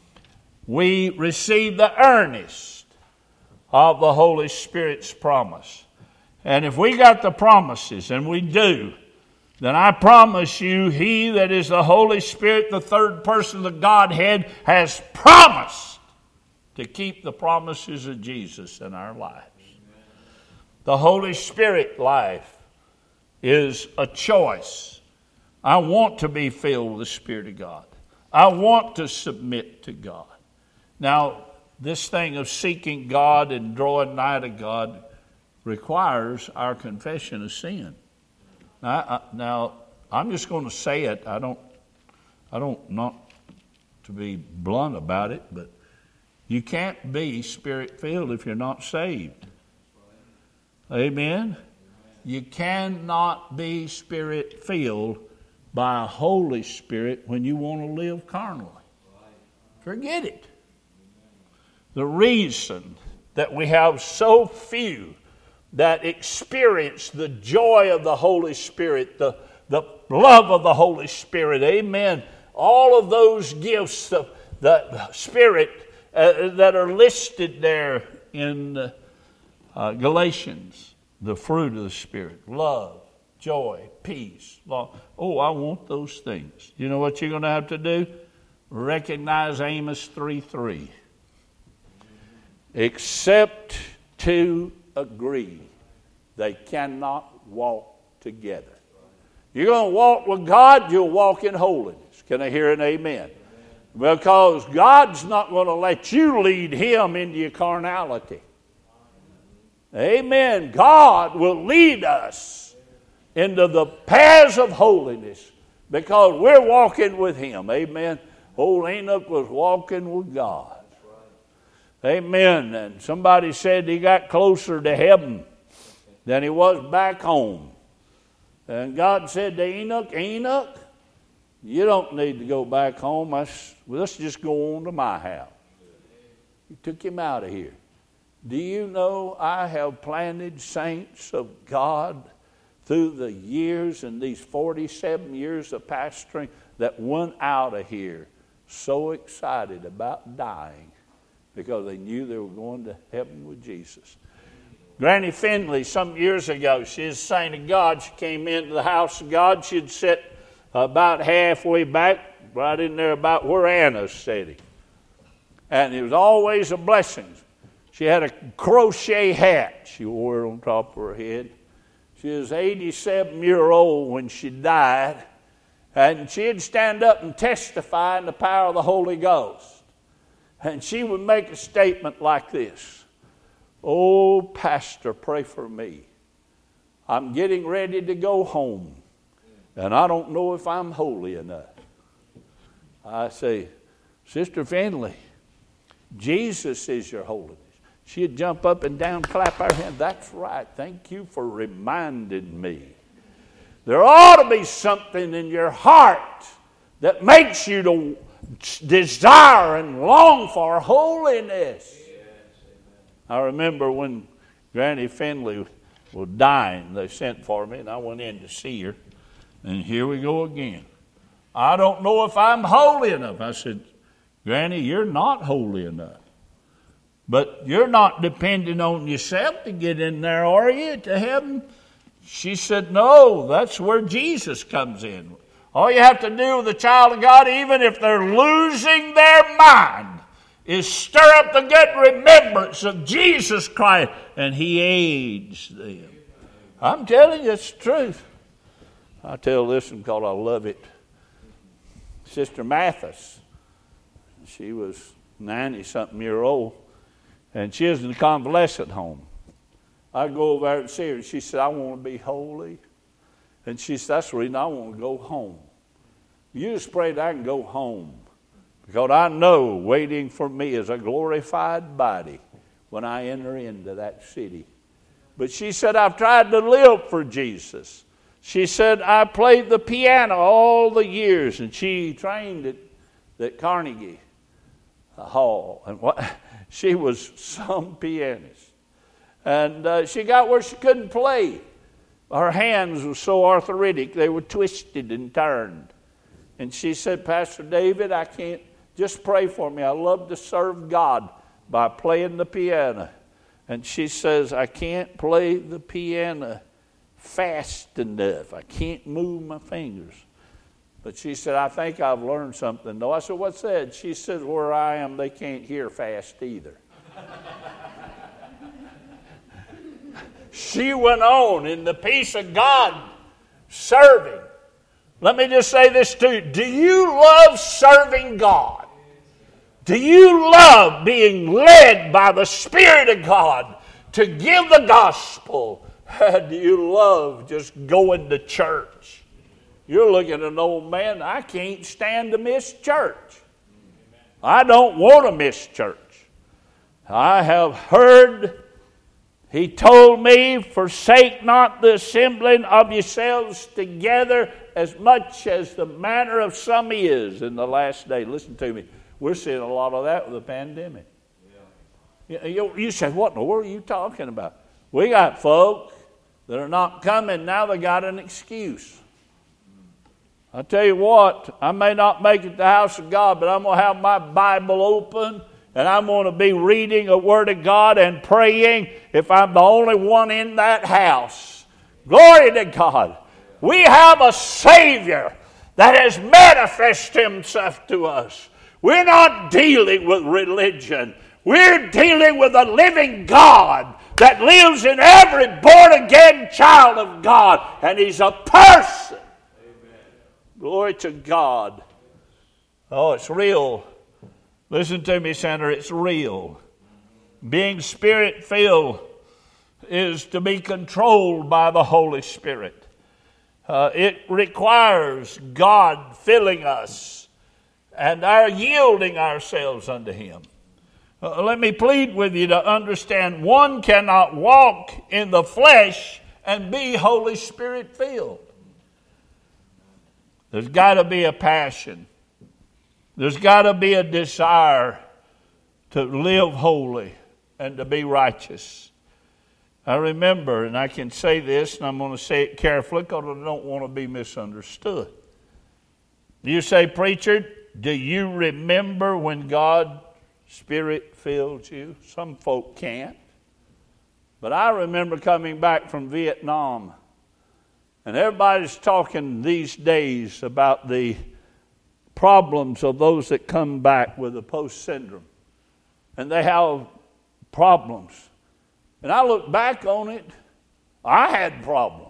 We receive the earnest of the Holy Spirit's promise. And if we got the promises, and we do, then I promise you, He that is the Holy Spirit, the third person of the Godhead, has promised to keep the promises of Jesus in our lives. The Holy Spirit life is a choice. I want to be filled with the Spirit of God. I want to submit to God. Now, this thing of seeking God and drawing nigh to God requires our confession of sin. Now, I, now I'm just going to say it. I don't, I don't, not to be blunt about it, but you can't be Spirit-filled if you're not saved. Amen? You cannot be Spirit-filled by a Holy Spirit when you want to live carnally. Forget it. The reason that we have so few that experience the joy of the Holy Spirit, the, the love of the Holy Spirit, amen, all of those gifts of the Spirit uh, that are listed there in uh, uh, Galatians, the fruit of the Spirit, love, joy, peace, love. Oh, I want those things. You know what you're going to have to do? Recognize Amos three three. Except to agree, they cannot walk together. You're going to walk with God, you'll walk in holiness. holiness. Can I hear an amen? Because God's not going to let you lead him into your carnality. Amen. God will lead us into the paths of holiness because we're walking with him. Amen. Old Enoch was walking with God. Amen. And somebody said he got closer to heaven than he was back home. And God said to Enoch, Enoch, you don't need to go back home. Let's, let's just go on to my house. He took him out of here. Do you know I have planted saints of God through the years and these forty-seven years of pastoring that went out of here so excited about dying because they knew they were going to heaven with Jesus. Granny Finley, some years ago, she was a saint of God. She came into the house of God. She'd sit about halfway back, right in there about where Anna's sitting. And it was always a blessing. She had a crochet hat she wore on top of her head. She was eighty-seven years old when she died. And she'd stand up and testify in the power of the Holy Ghost. And she would make a statement like this. Oh, Pastor, pray for me. I'm getting ready to go home. And I don't know if I'm holy enough. I say, Sister Finley, Jesus is your holiness. She'd jump up and down, clap her hand. That's right. Thank you for reminding me. There ought to be something in your heart that makes you to desire and long for holiness. I remember when Granny Finley was dying, they sent for me, and I went in to see her. And here we go again. I don't know if I'm holy enough. I said, Granny, you're not holy enough. But you're not depending on yourself to get in there, are you, to heaven? She said, no, that's where Jesus comes in. All you have to do with a child of God, even if they're losing their mind, is stir up the good remembrance of Jesus Christ, and he aids them. I'm telling you, it's the truth. I tell this one because I love it. Sister Mathis, she was ninety-something year old, and she was in the convalescent home. I go over there and see her, and she said, I want to be holy. And she said, that's the reason I want to go home. You just pray that I can go home, because I know waiting for me is a glorified body when I enter into that city. But she said, I've tried to live for Jesus. She said, I played the piano all the years, and she trained at, at Carnegie Hall. And what, she was some pianist. And uh, she got where she couldn't play. Her hands were so arthritic, they were twisted and turned. And she said, Pastor David, I can't, just pray for me. I love to serve God by playing the piano. And she says, I can't play the piano fast enough. I can't move my fingers. But she said, I think I've learned something. No, I said, what's that? She said, where I am, they can't hear fast either. She went on in the peace of God serving. Let me just say this to you. Do you love serving God? Do you love being led by the Spirit of God to give the gospel? Do you love just going to church? You're looking at an old man, I can't stand to miss church. I don't want to miss church. I have heard, he told me, forsake not the assembling of yourselves together as much as the manner of some is in the last day. Listen to me. We're seeing a lot of that with the pandemic. Yeah. You, you, you say, what in the world are you talking about? We got folks that are not coming. Now they got an excuse. I tell you what, I may not make it to the house of God, but I'm going to have my Bible open, and I'm going to be reading a Word of God and praying if I'm the only one in that house. Glory to God. We have a Savior that has manifested himself to us. We're not dealing with religion. We're dealing with a living God that lives in every born-again child of God, and he's a person. Amen. Glory to God. Oh, it's real. Listen to me, Senator, it's real. Being Spirit-filled is to be controlled by the Holy Spirit. Uh, it requires God filling us and our yielding ourselves unto Him. Uh, let me plead with you to understand, one cannot walk in the flesh and be Holy Spirit filled. There's got to be a passion. There's got to be a desire to live holy and to be righteous. I remember, and I can say this, and I'm going to say it carefully because I don't want to be misunderstood. You say, preacher, do you remember when God Spirit filled you? Some folk can't. But I remember coming back from Vietnam, and everybody's talking these days about the problems of those that come back with the post syndrome. And they have problems. And I look back on it, I had problems.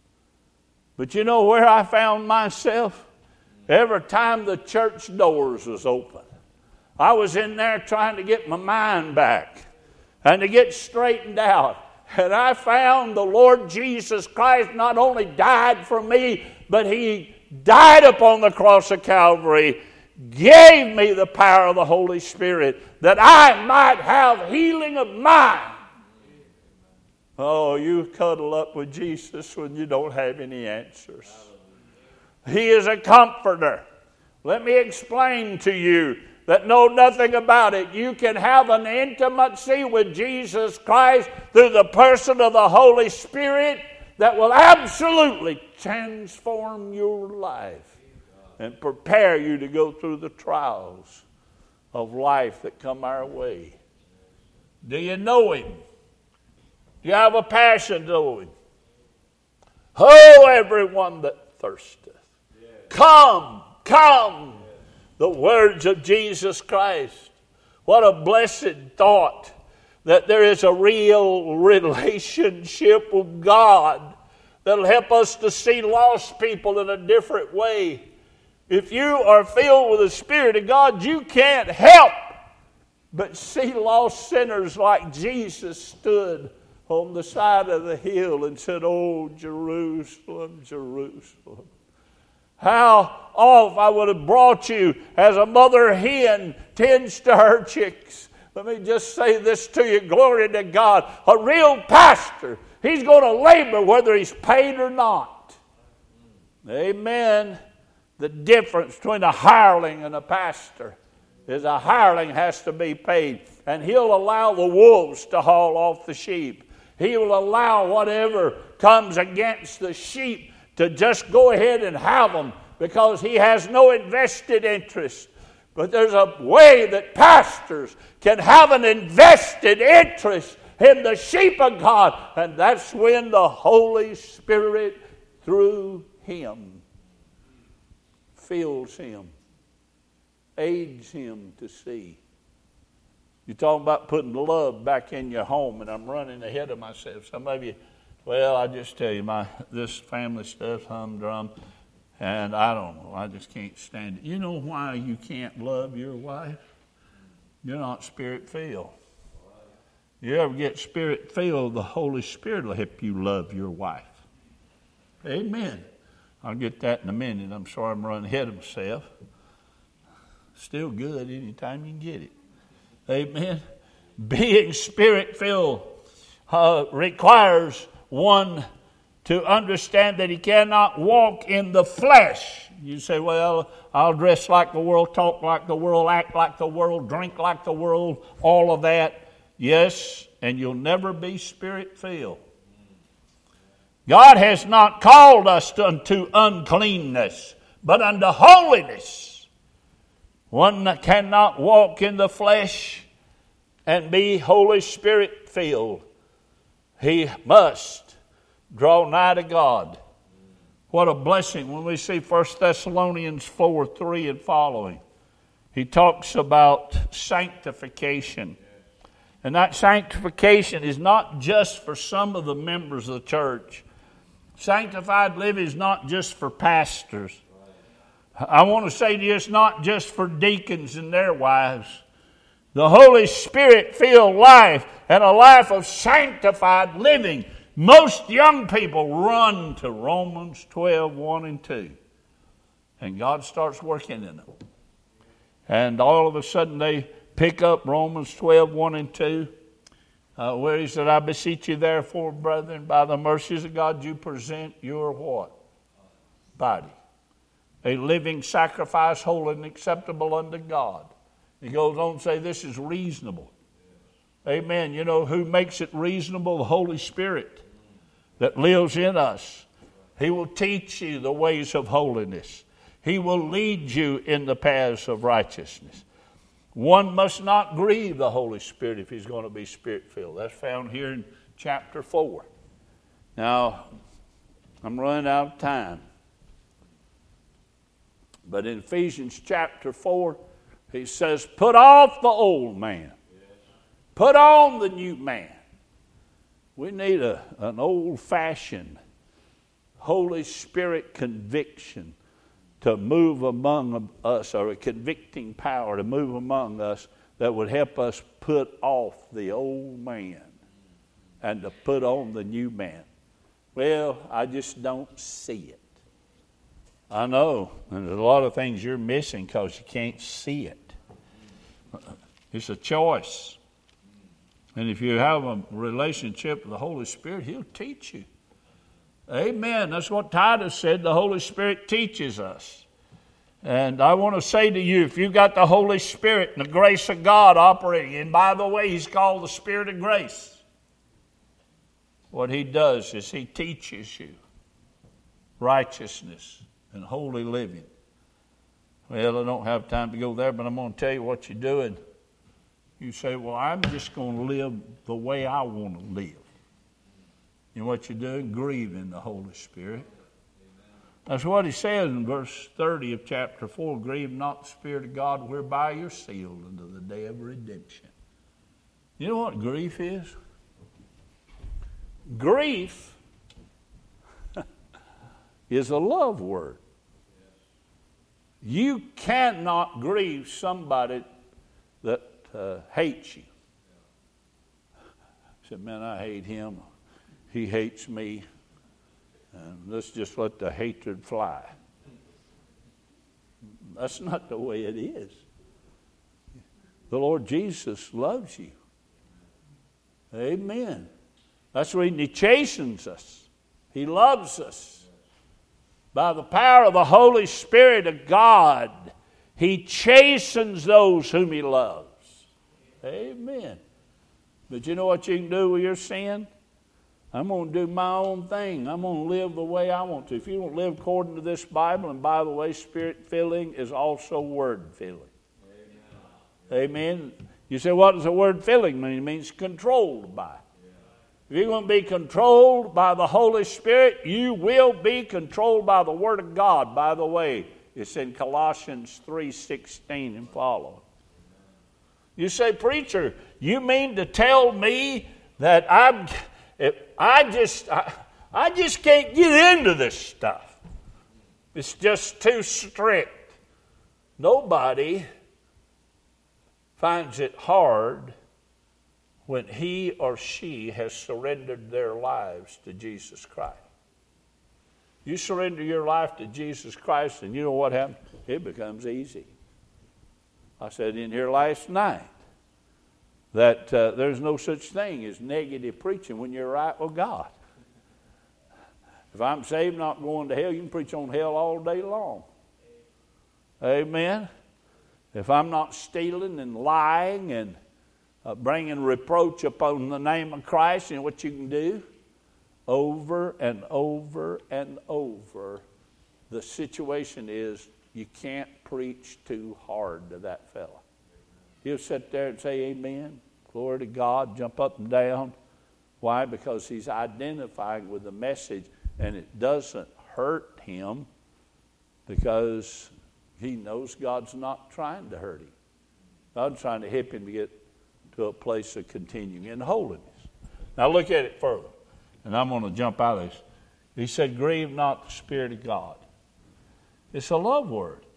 But you know where I found myself? Every time the church doors was open, I was in there trying to get my mind back and to get straightened out. And I found the Lord Jesus Christ not only died for me, but He died upon the cross of Calvary, gave me the power of the Holy Spirit that I might have healing of mind. Oh, you cuddle up with Jesus when you don't have any answers. He is a comforter. Let me explain to you that know nothing about it. You can have an intimacy with Jesus Christ through the person of the Holy Spirit that will absolutely transform your life and prepare you to go through the trials of life that come our way. Do you know Him? Do you have a passion to know Him? Ho, everyone that thirsteth, come, come. The words of Jesus Christ. What a blessed thought that there is a real relationship with God that'll help us to see lost people in a different way. If you are filled with the Spirit of God, you can't help but see lost sinners like Jesus stood on the side of the hill and said, "Oh, Jerusalem, Jerusalem, how oft I would have brought you as a mother hen tends to her chicks." Let me just say this to you, glory to God. A real pastor, he's going to labor whether he's paid or not. Amen. The difference between a hireling and a pastor is a hireling has to be paid, and he'll allow the wolves to haul off the sheep. He will allow whatever comes against the sheep to just go ahead and have them because he has no invested interest. But there's a way that pastors can have an invested interest in the sheep of God, and that's when the Holy Spirit, through him, fills him, aids him to see. You're talking about putting love back in your home, and I'm running ahead of myself. Some of you, well, I just tell you, my this family stuff's humdrum, and I don't know, I just can't stand it. You know why you can't love your wife? You're not Spirit-filled. You ever get Spirit-filled, the Holy Spirit will help you love your wife. Amen. I'll get that in a minute. I'm sorry I'm running ahead of myself. Still good anytime you can get it. Amen. Being Spirit-filled uh, requires one to understand that he cannot walk in the flesh. You say, well, I'll dress like the world, talk like the world, act like the world, drink like the world, all of that. Yes, and you'll never be Spirit-filled. God has not called us unto uncleanness, but unto holiness. One that cannot walk in the flesh and be Holy Spirit filled, he must draw nigh to God. What a blessing when we see First Thessalonians four, three and following. He talks about sanctification. And that sanctification is not just for some of the members of the church. Sanctified living is not just for pastors. I want to say to you, it's not just for deacons and their wives. The Holy Spirit-filled life and a life of sanctified living. Most young people run to Romans twelve, one and two. And God starts working in them. And all of a sudden they pick up Romans twelve, one and two. Uh, where he said, I beseech you therefore, brethren, by the mercies of God, you present your what? Body. A living sacrifice, holy and acceptable unto God. He goes on to say this is reasonable. Amen. You know who makes it reasonable? The Holy Spirit that lives in us. He will teach you the ways of holiness. He will lead you in the paths of righteousness. One must not grieve the Holy Spirit if he's going to be Spirit-filled. That's found here in chapter four. Now, I'm running out of time. But in Ephesians chapter four, he says, put off the old man. Put on the new man. We need a, an old-fashioned Holy Spirit conviction to move among us, or a convicting power to move among us that would help us put off the old man and to put on the new man. Well, I just don't see it. I know, and there's a lot of things you're missing because you can't see it. It's a choice. And if you have a relationship with the Holy Spirit, He'll teach you. Amen. That's what Titus said. The Holy Spirit teaches us. And I want to say to you, if you've got the Holy Spirit and the grace of God operating, and by the way, He's called the Spirit of grace. What He does is He teaches you righteousness and holy living. Well, I don't have time to go there, but I'm going to tell you what you're doing. You say, well, I'm just going to live the way I want to live. You know what you're doing? Grieving the Holy Spirit. That's what he says in verse thirty of chapter four. Grieve not the Spirit of God, whereby you're sealed unto the day of redemption. You know what grief is? Grief is a love word. You cannot grieve somebody that uh, hates you. I said, man, I hate him. He hates me. And let's just let the hatred fly. That's not the way it is. The Lord Jesus loves you. Amen. That's the reason He chastens us. He loves us. By the power of the Holy Spirit of God, He chastens those whom He loves. Amen. But you know what you can do with your sin? I'm going to do my own thing. I'm going to live the way I want to. If you don't live according to this Bible, and by the way, Spirit-filling is also Word-filling. Amen. Amen. You say, what does the word filling mean? It means controlled by. If you're going to be controlled by the Holy Spirit, you will be controlled by the Word of God. By the way, it's in Colossians three sixteen and following. You say, preacher, you mean to tell me that I'm, if I just, I, I just can't get into this stuff. It's just too strict. Nobody finds it hard when he or she has surrendered their lives to Jesus Christ. You surrender your life to Jesus Christ, and you know what happens? It becomes easy. I said in here last night that uh, there's no such thing as negative preaching when you're right with God. If I'm saved, not going to hell, you can preach on hell all day long. Amen. If I'm not stealing and lying and uh, bringing reproach upon the name of Christ, you know what you can do? Over and over and over, the situation is you can't preach too hard to that fella. He'll sit there and say amen, glory to God, jump up and down. Why? Because he's identifying with the message, and it doesn't hurt him because he knows God's not trying to hurt him. God's trying to help him to get to a place of continuing in holiness. Now look at it further, and I'm going to jump out of this. He said, grieve not the Spirit of God. It's a love word.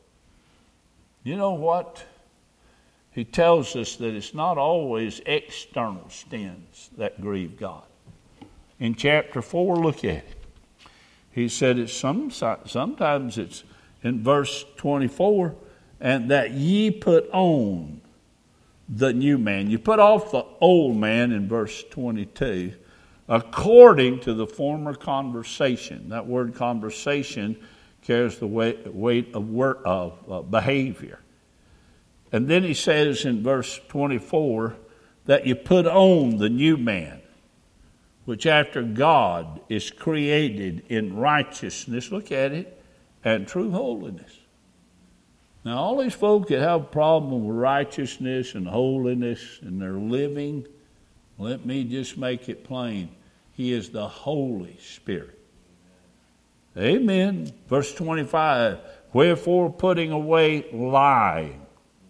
You know what? He tells us that it's not always external sins that grieve God. In chapter four, look at it. He said it's some, sometimes it's in verse twenty-four, and that ye put on the new man. You put off the old man in verse twenty-two, according to the former conversation. That word conversation carries the weight, weight of, word, of uh, behavior. And then he says in verse twenty-four that you put on the new man, which after God is created in righteousness, look at it, and true holiness. Now, all these folk that have a problem with righteousness and holiness and their living, let me just make it plain. He is the Holy Spirit. Amen. Verse twenty-five, wherefore putting away lying.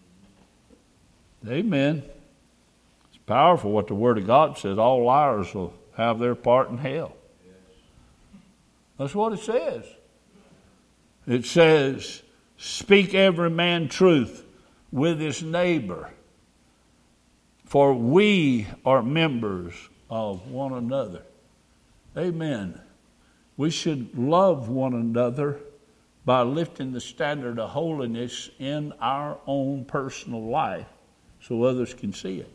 Amen. It's powerful what the Word of God says. All liars will have their part in hell. That's what it says. It says, speak every man truth with his neighbor, for we are members of one another. Amen. We should love one another by lifting the standard of holiness in our own personal life so others can see it.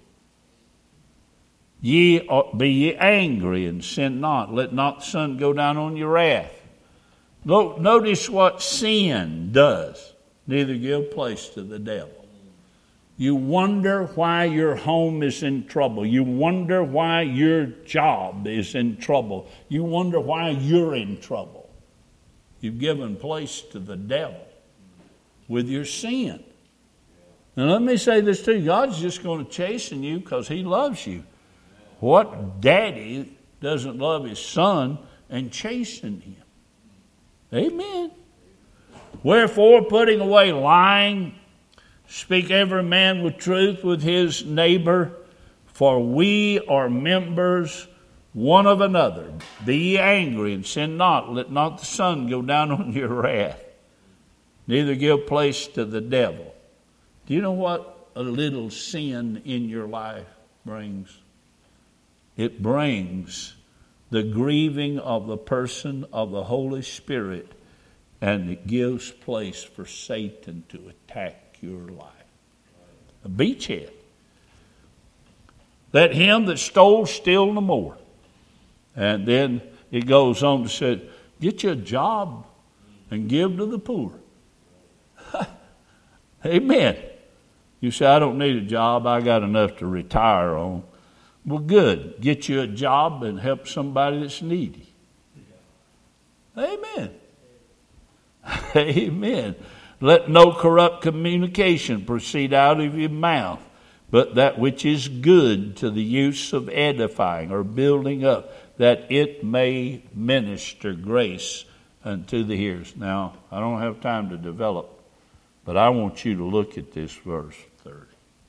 Ye are, be ye angry and sin not. Let not the sun go down on your wrath. Notice what sin does. Neither give place to the devil. You wonder why your home is in trouble. You wonder why your job is in trouble. You wonder why you're in trouble. You've given place to the devil with your sin. Now let me say this too. God's just going to chasten you because He loves you. What daddy doesn't love his son and chasten him? Amen. Wherefore, putting away lying, speak every man with truth with his neighbor, for we are members one of another. Be ye angry and sin not. Let not the sun go down on your wrath. Neither give place to the devil. Do you know what a little sin in your life brings? It brings the grieving of the person of the Holy Spirit, and it gives place for Satan to attack your life. A beachhead. Let him that stole steal no more. And then it goes on to say, get you a job and give to the poor. Amen. You say, I don't need a job. I got enough to retire on. Well, good. Get you a job and help somebody that's needy. Amen. Amen. Let no corrupt communication proceed out of your mouth, but that which is good to the use of edifying or building up, that it may minister grace unto the hearers. Now, I don't have time to develop, but I want you to look at this verse thirty.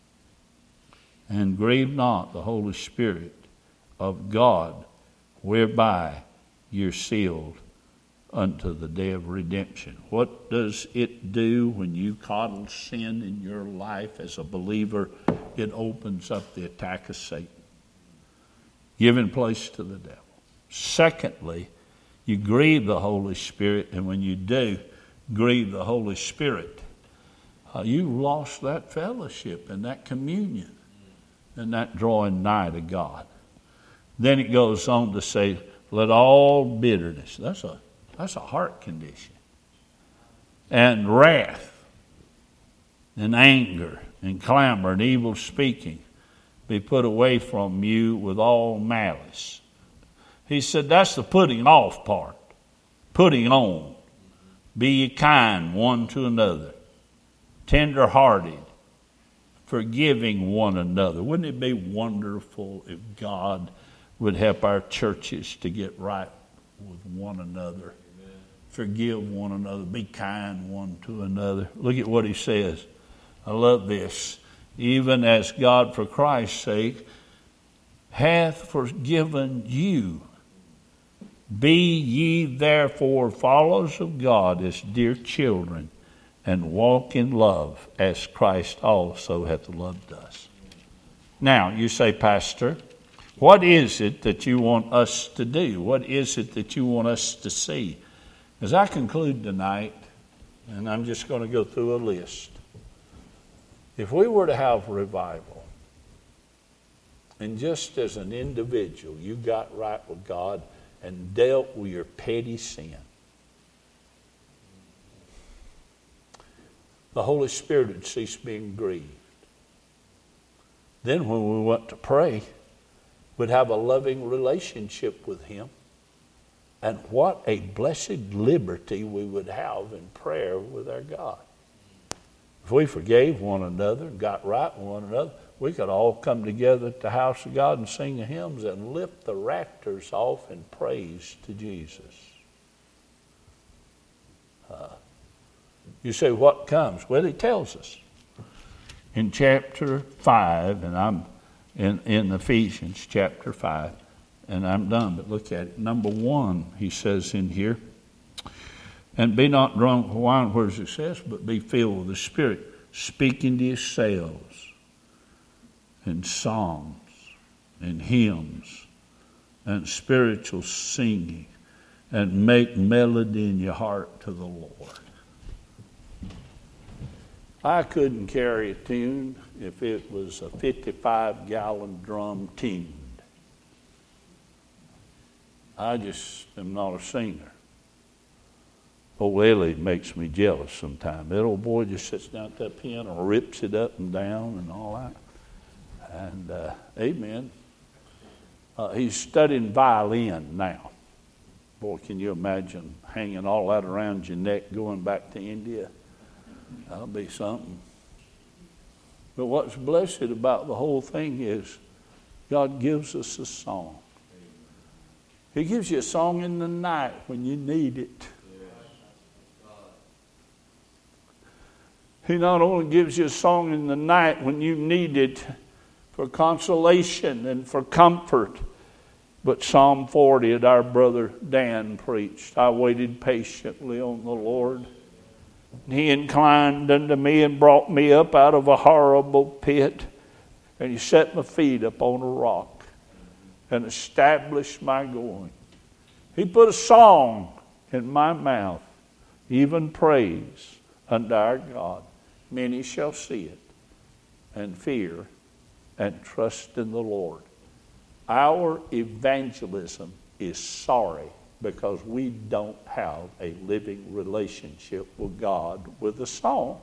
And grieve not the Holy Spirit of God, whereby you're sealed unto the day of redemption. What does it do when you coddle sin in your life as a believer? It opens up the attack of Satan, giving place to the devil. Secondly, you grieve the Holy Spirit, and when you do grieve the Holy Spirit, uh, you lost that fellowship and that communion and that drawing nigh to God. Then it goes on to say, let all bitterness, that's a that's a heart condition, and wrath, and anger, and clamor, and evil speaking be put away from you with all malice. He said that's the putting off part. Putting on. Be ye kind one to another, tender-hearted, forgiving one another. Wouldn't it be wonderful if God would help our churches to get right with one another? Amen. Forgive one another. Be kind one to another. Look at what he says. I love this. Even as God for Christ's sake hath forgiven you. Be ye therefore followers of God as dear children, and walk in love as Christ also hath loved us. Now, you say, Pastor, what is it that you want us to do? What is it that you want us to see? As I conclude tonight, and I'm just going to go through a list. If we were to have revival, and just as an individual, you got right with God and dealt with your petty sin, the Holy Spirit would cease being grieved. Then when we went to pray, we'd have a loving relationship with Him. And what a blessed liberty we would have in prayer with our God. If we forgave one another and got right with one another, we could all come together at the house of God and sing hymns and lift the rafters off in praise to Jesus. Uh, you say, what comes? Well, He tells us. In chapter five, and I'm in, in Ephesians chapter five, and I'm done, but look at it. Number one, he says in here, and be not drunk with wine where is excess, but be filled with the Spirit, speaking to yourselves in psalms and hymns and spiritual singing, and make melody in your heart to the Lord. I couldn't carry a tune if it was a fifty-five gallon drum tuned. I just am not a singer. Old Ellie makes me jealous sometimes. That old boy just sits down at that piano and rips it up and down and all that. And, uh, amen. Uh, he's studying violin now. Boy, can you imagine hanging all that around your neck going back to India? That'll be something. But what's blessed about the whole thing is God gives us a song. He gives you a song in the night when you need it. He not only gives you a song in the night when you need it for consolation and for comfort, but Psalm forty that our brother Dan preached. I waited patiently on the Lord. And He inclined unto me and brought me up out of a horrible pit. And He set my feet upon a rock and established my going. He put a song in my mouth, even praise unto our God. Many shall see it and fear and trust in the Lord. Our evangelism is sorry because we don't have a living relationship with God with a song.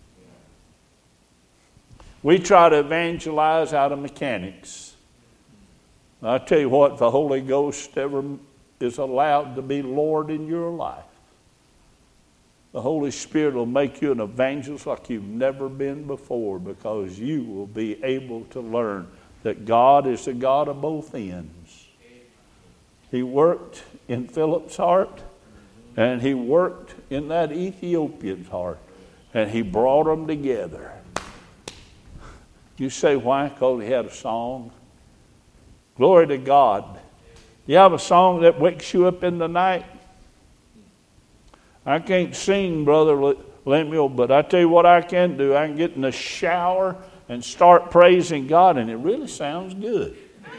We try to evangelize out of mechanics. I tell you what, if the Holy Ghost ever is allowed to be Lord in your life, the Holy Spirit will make you an evangelist like you've never been before, because you will be able to learn that God is the God of both ends. He worked in Philip's heart, and He worked in that Ethiopian's heart, and He brought them together. You say, why? Because he had a song. Glory to God. You have a song that wakes you up in the night? I can't sing, Brother Lemuel, but I tell you what I can do. I can get in the shower and start praising God, and it really sounds good.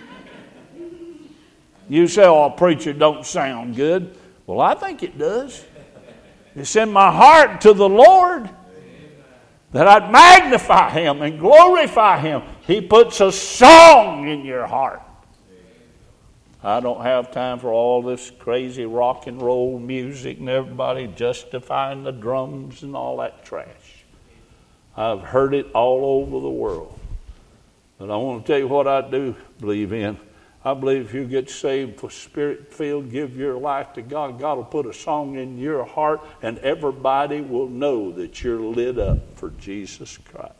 You say, oh, preacher, don't sound good. Well, I think it does. It's in my heart to the Lord that I'd magnify Him and glorify Him. He puts a song in your heart. I don't have time for all this crazy rock and roll music and everybody justifying the drums and all that trash. I've heard it all over the world. But I want to tell you what I do believe in. I believe if you get saved for Spirit-filled, give your life to God, God will put a song in your heart, and everybody will know that you're lit up for Jesus Christ.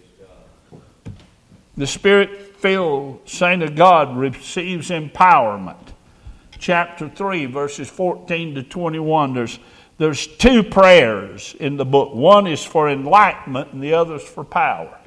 The Spirit-filled saint of God receives empowerment. Chapter three, verses fourteen to twenty-one, there's, there's two prayers in the book. One is for enlightenment, and the other is for power.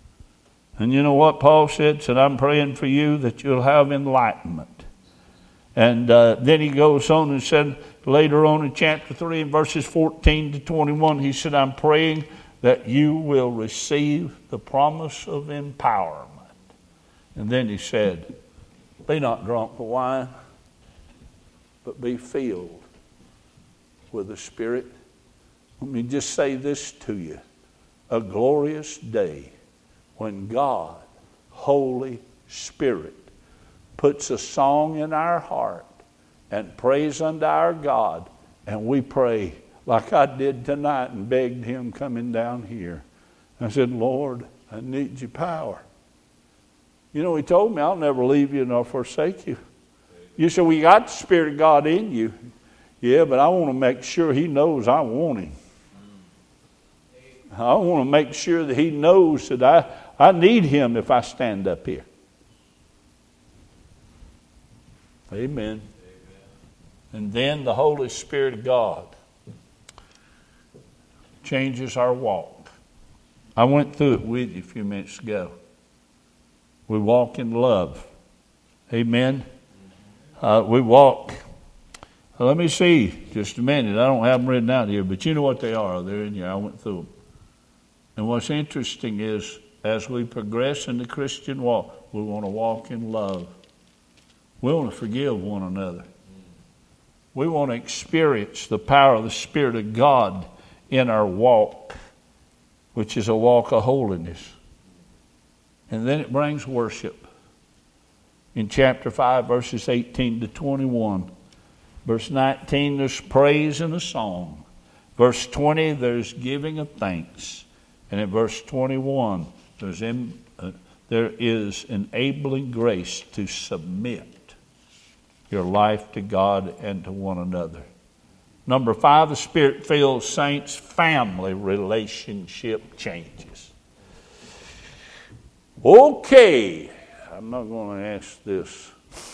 And you know what Paul said? Said, I'm praying for you that you'll have enlightenment. And uh, then he goes on and said later on in chapter three, in verses fourteen to twenty-one, he said, I'm praying that you will receive the promise of empowerment. And then he said, be not drunk with wine, but be filled with the Spirit. Let me just say this to you. A glorious day when God, Holy Spirit, puts a song in our heart and prays unto our God, and we pray like I did tonight and begged him coming down here. I said, Lord, I need your power. You know, he told me, I'll never leave you nor forsake you. You said, well, you got the Spirit of God in you. Yeah, but I want to make sure he knows I want him. I want to make sure that he knows that I, I need him if I stand up here. Amen. Amen. And then the Holy Spirit of God changes our walk. I went through it with you a few minutes ago. We walk in love. Amen. Uh, we walk. Let me see just a minute. I don't have them written out here, but you know what they are. They're in here. I went through them. And what's interesting is as we progress in the Christian walk, we want to walk in love. We want to forgive one another. We want to experience the power of the Spirit of God in our walk, which is a walk of holiness. And then it brings worship. In chapter five, verses eighteen to twenty-one. Verse nineteen, there's praise and a song. Verse twenty, there's giving of thanks. And in verse twenty-one, there's in, uh, there is enabling grace to submit your life to God and to one another. Number five, the Spirit-filled saints' family relationship changes. Okay, I'm not going to ask this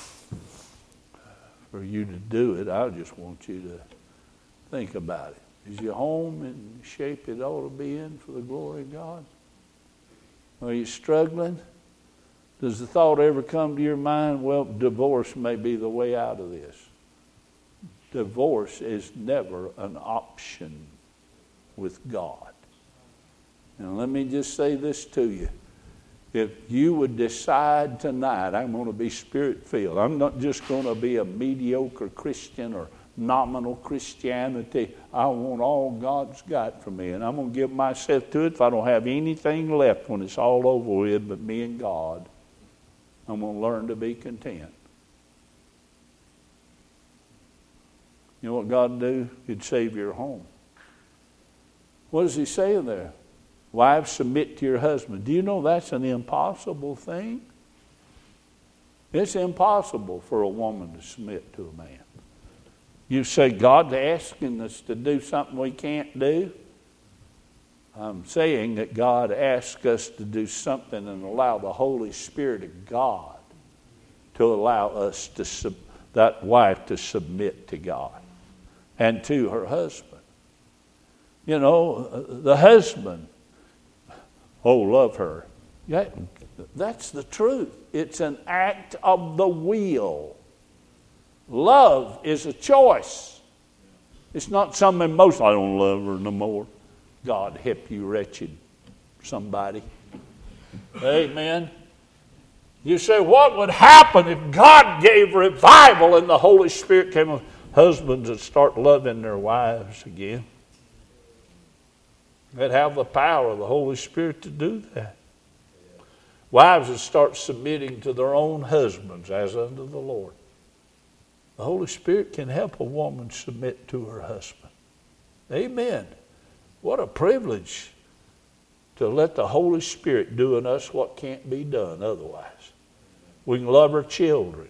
for you to do it. I just want you to think about it. Is your home in the shape it ought to be in for the glory of God? Are you struggling? Does the thought ever come to your mind, well, divorce may be the way out of this? Divorce is never an option with God. And let me just say this to you. If you would decide tonight, I'm going to be Spirit-filled. I'm not just going to be a mediocre Christian or nominal Christianity. I want all God's got for me, and I'm going to give myself to it if I don't have anything left when it's all over with but me and God. I'm going to learn to be content. You know what God would do? He'd save your home. What does he say there? Wives, submit to your husband. Do you know that's an impossible thing? It's impossible for a woman to submit to a man. You say God's asking us to do something we can't do. I'm saying that God asks us to do something and allow the Holy Spirit of God to allow us to sub- that wife to submit to God and to her husband. You know, the husband, oh, love her. Yeah, that's the truth. It's an act of the will. Love is a choice. It's not some emotion. I don't love her no more. God help you, wretched somebody. Amen. You say, what would happen if God gave revival and the Holy Spirit came on? Husbands would start loving their wives again. They'd have the power of the Holy Spirit to do that. Wives would start submitting to their own husbands as unto the Lord. The Holy Spirit can help a woman submit to her husband. Amen. What a privilege to let the Holy Spirit do in us what can't be done otherwise. We can love our children.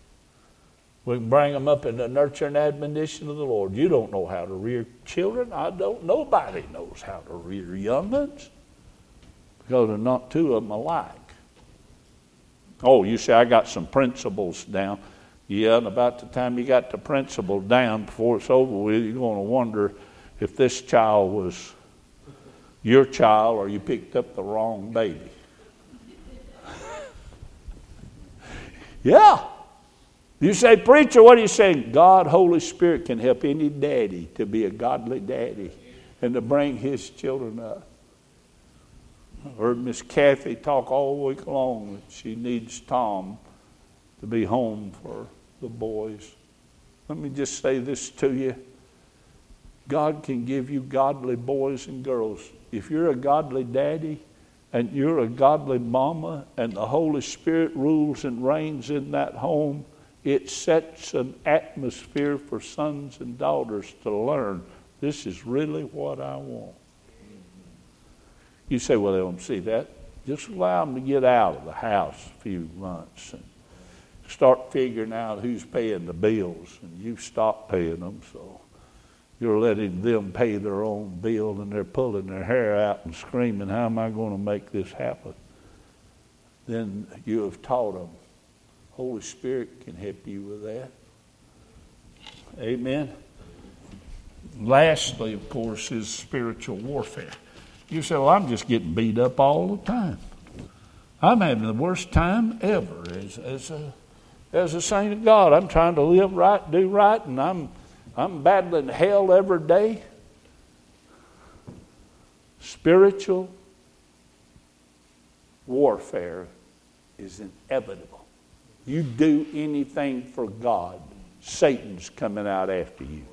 We can bring them up in the nurture and admonition of the Lord. You don't know how to rear children. I don't. Nobody knows how to rear young ones because they're not two of them alike. Oh, you say, I got some principles down. Yeah, and about the time you got the principle down, before it's over with, you're going to wonder if this child was your child or you picked up the wrong baby. Yeah. You say, preacher, what are you saying? God, Holy Spirit can help any daddy to be a godly daddy and to bring his children up. I heard Miss Kathy talk all week long that she needs Tom to be home for the boys. Let me just say this to you. God can give you godly boys and girls. If you're a godly daddy and you're a godly mama and the Holy Spirit rules and reigns in that home, it sets an atmosphere for sons and daughters to learn, this is really what I want. You say, well, they don't see that. Just allow them to get out of the house a few months and start figuring out who's paying the bills, and you've stopped paying them, so you're letting them pay their own bill, and they're pulling their hair out and screaming, how am I going to make this happen? Then you have taught them. Holy Spirit can help you with that. Amen. Lastly, of course, is spiritual warfare. You say, well, I'm just getting beat up all the time. I'm having the worst time ever as, as, a, as a saint of God. I'm trying to live right, do right, and I'm, I'm battling hell every day. Spiritual warfare is inevitable. You do anything for God, Satan's coming out after you.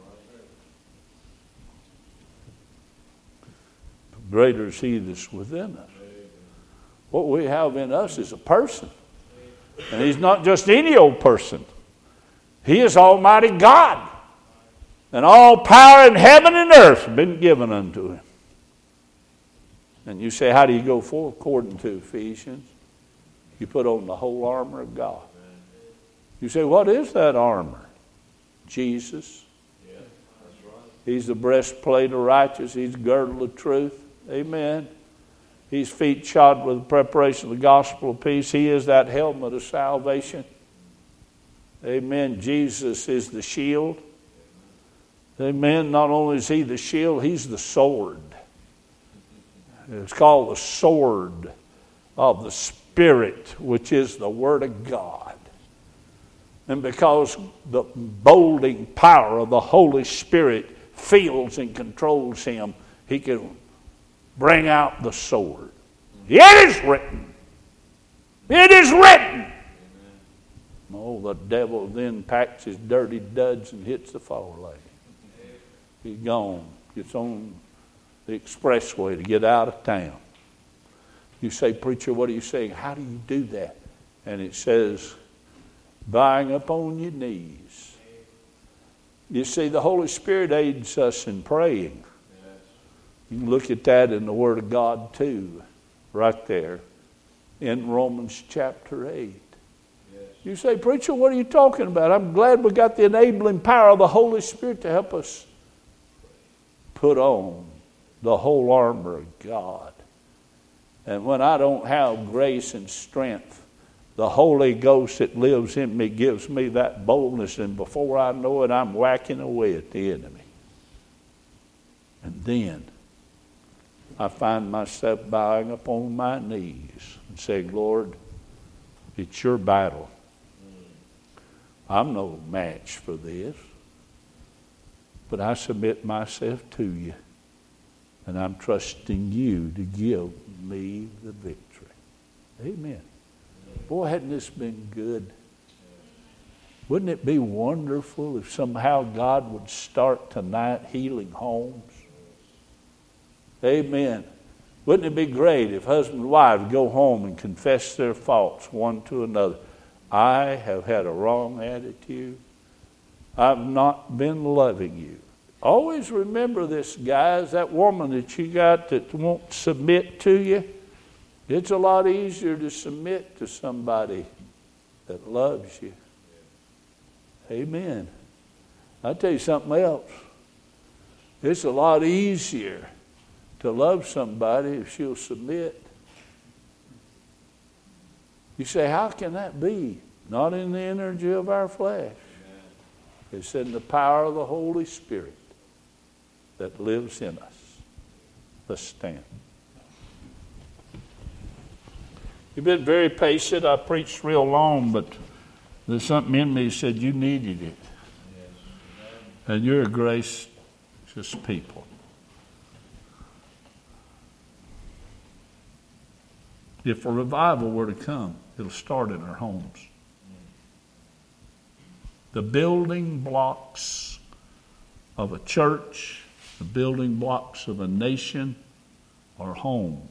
Greater is he that's within us. What we have in us is a person. And he's not just any old person. He is Almighty God. And all power in heaven and earth has been given unto him. And you say, how do you go forward? According to Ephesians, you put on the whole armor of God. You say, what is that armor? Jesus. He's the breastplate of righteousness. He's the girdle of truth. Amen. He's feet shod with the preparation of the gospel of peace. He is that helmet of salvation. Amen. Jesus is the shield. Amen. Not only is he the shield, he's the sword. It's called the sword of the Spirit, which is the Word of God. And because the bolding power of the Holy Spirit feels and controls him, he can bring out the sword. It is written. It is written. Amen. Oh, the devil then packs his dirty duds and hits the far lane. He's gone. Gets on the expressway to get out of town. You say, preacher, what are you saying? How do you do that? And it says, bowing upon your knees. You see, the Holy Spirit aids us in praying. You can look at that in the Word of God too, right there in Romans chapter eight. Yes. You say, preacher, what are you talking about? I'm glad we got the enabling power of the Holy Spirit to help us put on the whole armor of God. And when I don't have grace and strength, the Holy Ghost that lives in me gives me that boldness, and before I know it, I'm whacking away at the enemy. And then I find myself bowing upon my knees and saying, Lord, it's your battle. I'm no match for this. But I submit myself to you, and I'm trusting you to give me the victory. Amen. Boy, hadn't this been good? Wouldn't it be wonderful if somehow God would start tonight healing homes? Amen. Wouldn't it be great if husband and wife go home and confess their faults one to another? I have had a wrong attitude. I've not been loving you. Always remember this, guys. That woman that you got that won't submit to you, it's a lot easier to submit to somebody that loves you. Amen. I'll tell you something else. It's a lot easier to love somebody if she'll submit. You say, how can that be? Not in the energy of our flesh. It's in the power of the Holy Spirit that lives in us. Let's stand. You've been very patient. I preached real long, but There's something in me that said you needed it. And you're a gracious people. If a revival were to come, it'll start in our homes. The building blocks of a church, the building blocks of a nation are homes.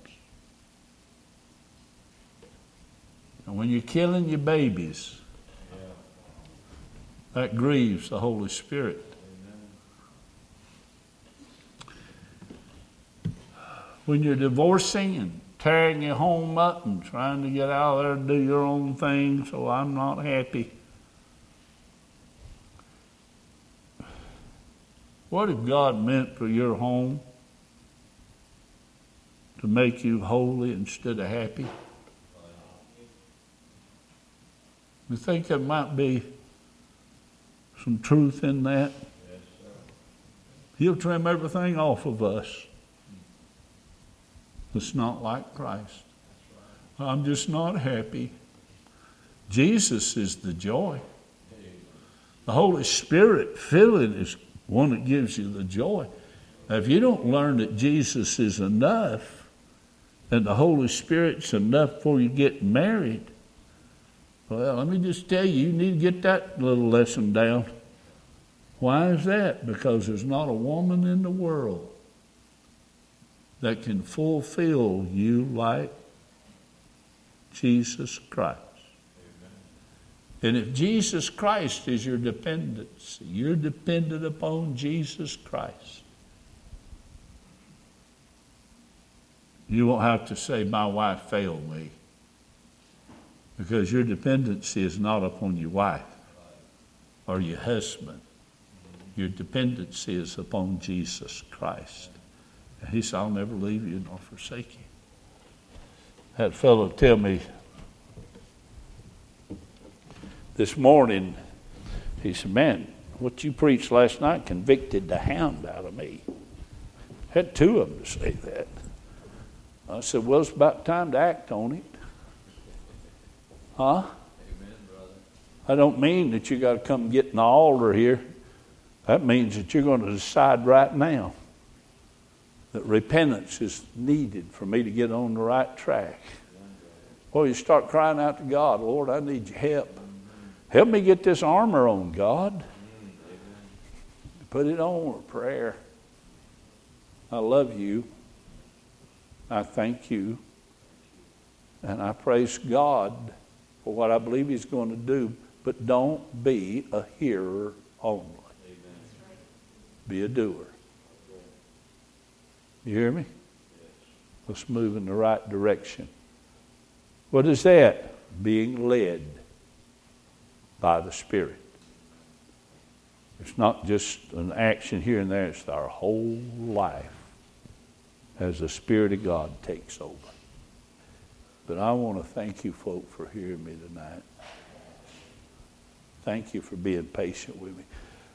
And when you're killing your babies, that grieves the Holy Spirit. When you're divorcing and tearing your home up and trying to get out there and do your own thing, so I'm not happy. What if God meant for your home to make you holy instead of happy? You think there might be some truth in that? He'll trim everything off of us. It's not like Christ. I'm just not happy. Jesus is the joy. The Holy Spirit filling is one that gives you the joy. Now, if you don't learn that Jesus is enough and the Holy Spirit's enough before you get married, well, let me just tell you, you need to get that little lesson down. Why is that? Because there's not a woman in the world that can fulfill you like Jesus Christ. Amen. And if Jesus Christ is your dependency, you're dependent upon Jesus Christ, you won't have to say, my wife failed me. Because your dependency is not upon your wife or your husband. Your dependency is upon Jesus Christ. And he said, I'll never leave you nor forsake you. That fellow tell me this morning, he said, man, what you preached last night convicted the hound out of me. Had two of them to say that. I said, well, it's about time to act on it. Huh? Amen, brother. I don't mean that you got to come get in the altar here. That means that you're going to decide right now that repentance is needed for me to get on the right track. Well, you start crying out to God, Lord, I need your help. Help me get this armor on, God. Put it on with prayer. I love you. I thank you. And I praise God for what I believe he's going to do. But don't be a hearer only. Be a doer. You hear me? Let's move in the right direction. What is that? Being led by the Spirit. It's not just an action here and there. It's our whole life as the Spirit of God takes over. But I want to thank you folk for hearing me tonight. Thank you for being patient with me.